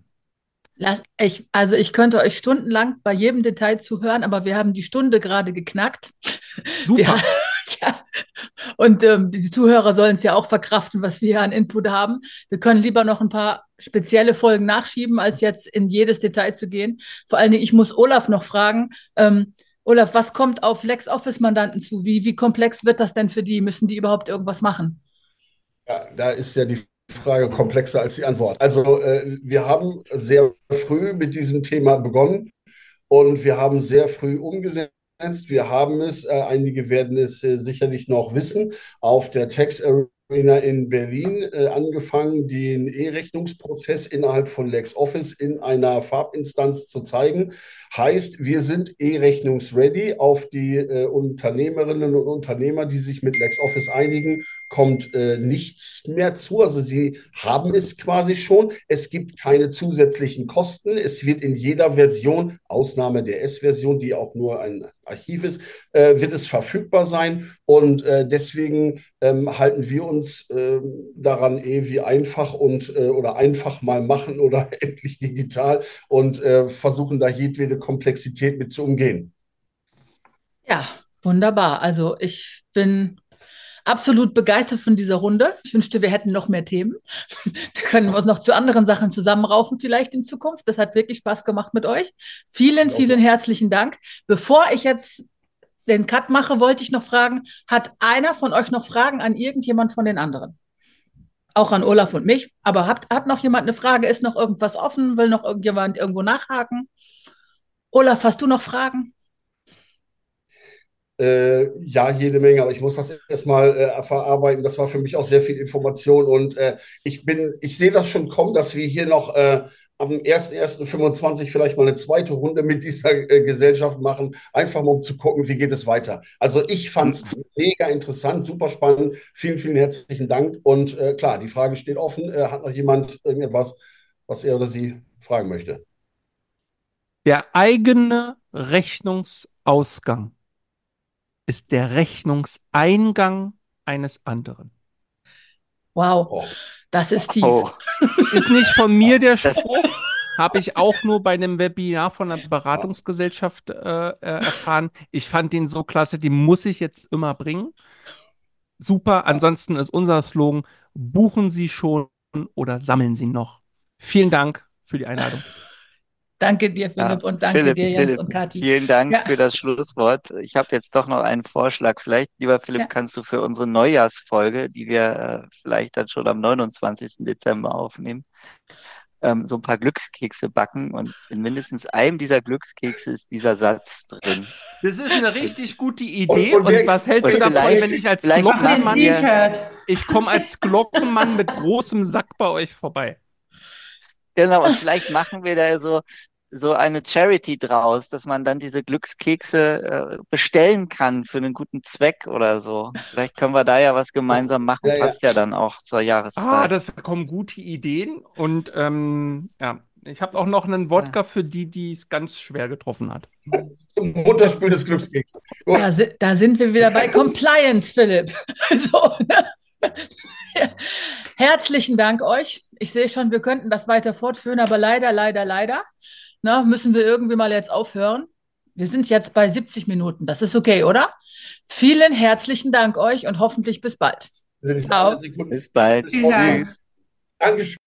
Also ich könnte euch stundenlang bei jedem Detail zuhören, aber wir haben die Stunde gerade geknackt. Super. Ja. Und die Zuhörer sollen es ja auch verkraften, was wir hier an Input haben. Wir können lieber noch ein paar spezielle Folgen nachschieben, als jetzt in jedes Detail zu gehen. Vor allen Dingen, ich muss Olaf noch fragen, Olaf, was kommt auf LexOffice-Mandanten zu? Wie komplex wird das denn für die? Müssen die überhaupt irgendwas machen? Ja, da ist ja die Frage komplexer als die Antwort. Also wir haben sehr früh mit diesem Thema begonnen und wir haben sehr früh umgesetzt. Wir haben es, einige werden es sicherlich noch wissen, auf der Tax Arena in Berlin angefangen, den E-Rechnungsprozess innerhalb von LexOffice in einer Farbinstanz zu zeigen. Heißt, wir sind E-Rechnungsready. Auf die Unternehmerinnen und Unternehmer, die sich mit LexOffice einigen, kommt nichts mehr zu. Also sie haben es quasi schon. Es gibt keine zusätzlichen Kosten. Es wird in jeder Version, Ausnahme der S-Version, die auch nur ein Archiv ist, wird es verfügbar sein. Und deswegen halten wir uns daran wie einfach oder einfach mal machen oder endlich digital und versuchen da jedwede Komplexität mit zu umgehen. Ja, wunderbar. Also ich bin absolut begeistert von dieser Runde. Ich wünschte, wir hätten noch mehr Themen. Da können wir uns noch zu anderen Sachen zusammenraufen vielleicht in Zukunft. Das hat wirklich Spaß gemacht mit euch. Vielen, vielen herzlichen Dank. Bevor ich jetzt den Cut mache, wollte ich noch fragen, hat einer von euch noch Fragen an irgendjemand von den anderen? Auch an Olaf und mich. Aber hat noch jemand eine Frage? Ist noch irgendwas offen? Will noch irgendjemand irgendwo nachhaken? Olaf, hast du noch Fragen? Ja, jede Menge, aber ich muss das erstmal verarbeiten. Das war für mich auch sehr viel Information und ich sehe das schon kommen, dass wir hier noch am 1.1.25 vielleicht mal eine zweite Runde mit dieser Gesellschaft machen, einfach mal um zu gucken, wie geht es weiter. Also ich fand es mega interessant, super spannend. Vielen, vielen herzlichen Dank und klar, die Frage steht offen. Hat noch jemand irgendetwas, was er oder sie fragen möchte? Der eigene Rechnungsausgang ist der Rechnungseingang eines anderen. Wow, Oh. das ist tief. Oh, Ist nicht von mir der Spruch, habe ich auch nur bei einem Webinar von einer Beratungsgesellschaft erfahren. Ich fand den so klasse, den muss ich jetzt immer bringen. Super, ansonsten ist unser Slogan, buchen Sie schon oder sammeln Sie noch. Vielen Dank für die Einladung. Danke dir, Philipp, und danke dir, Jens und Kathi. vielen Dank Ja. für das Schlusswort. Ich habe jetzt doch noch einen Vorschlag. Vielleicht, lieber Philipp, Ja. kannst du für unsere Neujahrsfolge, die wir vielleicht dann schon am 29. Dezember aufnehmen, so ein paar Glückskekse backen und in mindestens einem dieser Glückskekse ist dieser Satz drin. Das ist eine richtig gute Idee. Und Und was hältst du und davon, vielleicht- wenn ich als vielleicht Machen wir ein machen wir- Glockenmann, T-Shirt. ich komme als Glockenmann mit großem Sack bei euch vorbei. Genau, und vielleicht machen wir da so eine Charity draus, dass man dann diese Glückskekse bestellen kann für einen guten Zweck oder so. Vielleicht können wir da ja was gemeinsam machen, Ja, ja. passt ja dann auch zur Jahreszeit. Ah, das kommen gute Ideen. Und ja, ich habe auch noch einen Wodka für die es ganz schwer getroffen hat. Zum Runterspülen des Glückskeks. Gut. Da sind wir wieder bei Compliance, Philipp. So, ne? Ja. Herzlichen Dank euch. Ich sehe schon, wir könnten das weiter fortführen, aber leider, ne, müssen wir irgendwie mal jetzt aufhören. Wir sind jetzt bei 70 Minuten. Das ist okay, oder? Vielen herzlichen Dank euch und hoffentlich bis bald. Ciao. Sekunde. Bis bald. Vielen Dank. Tschüss. Dankeschön.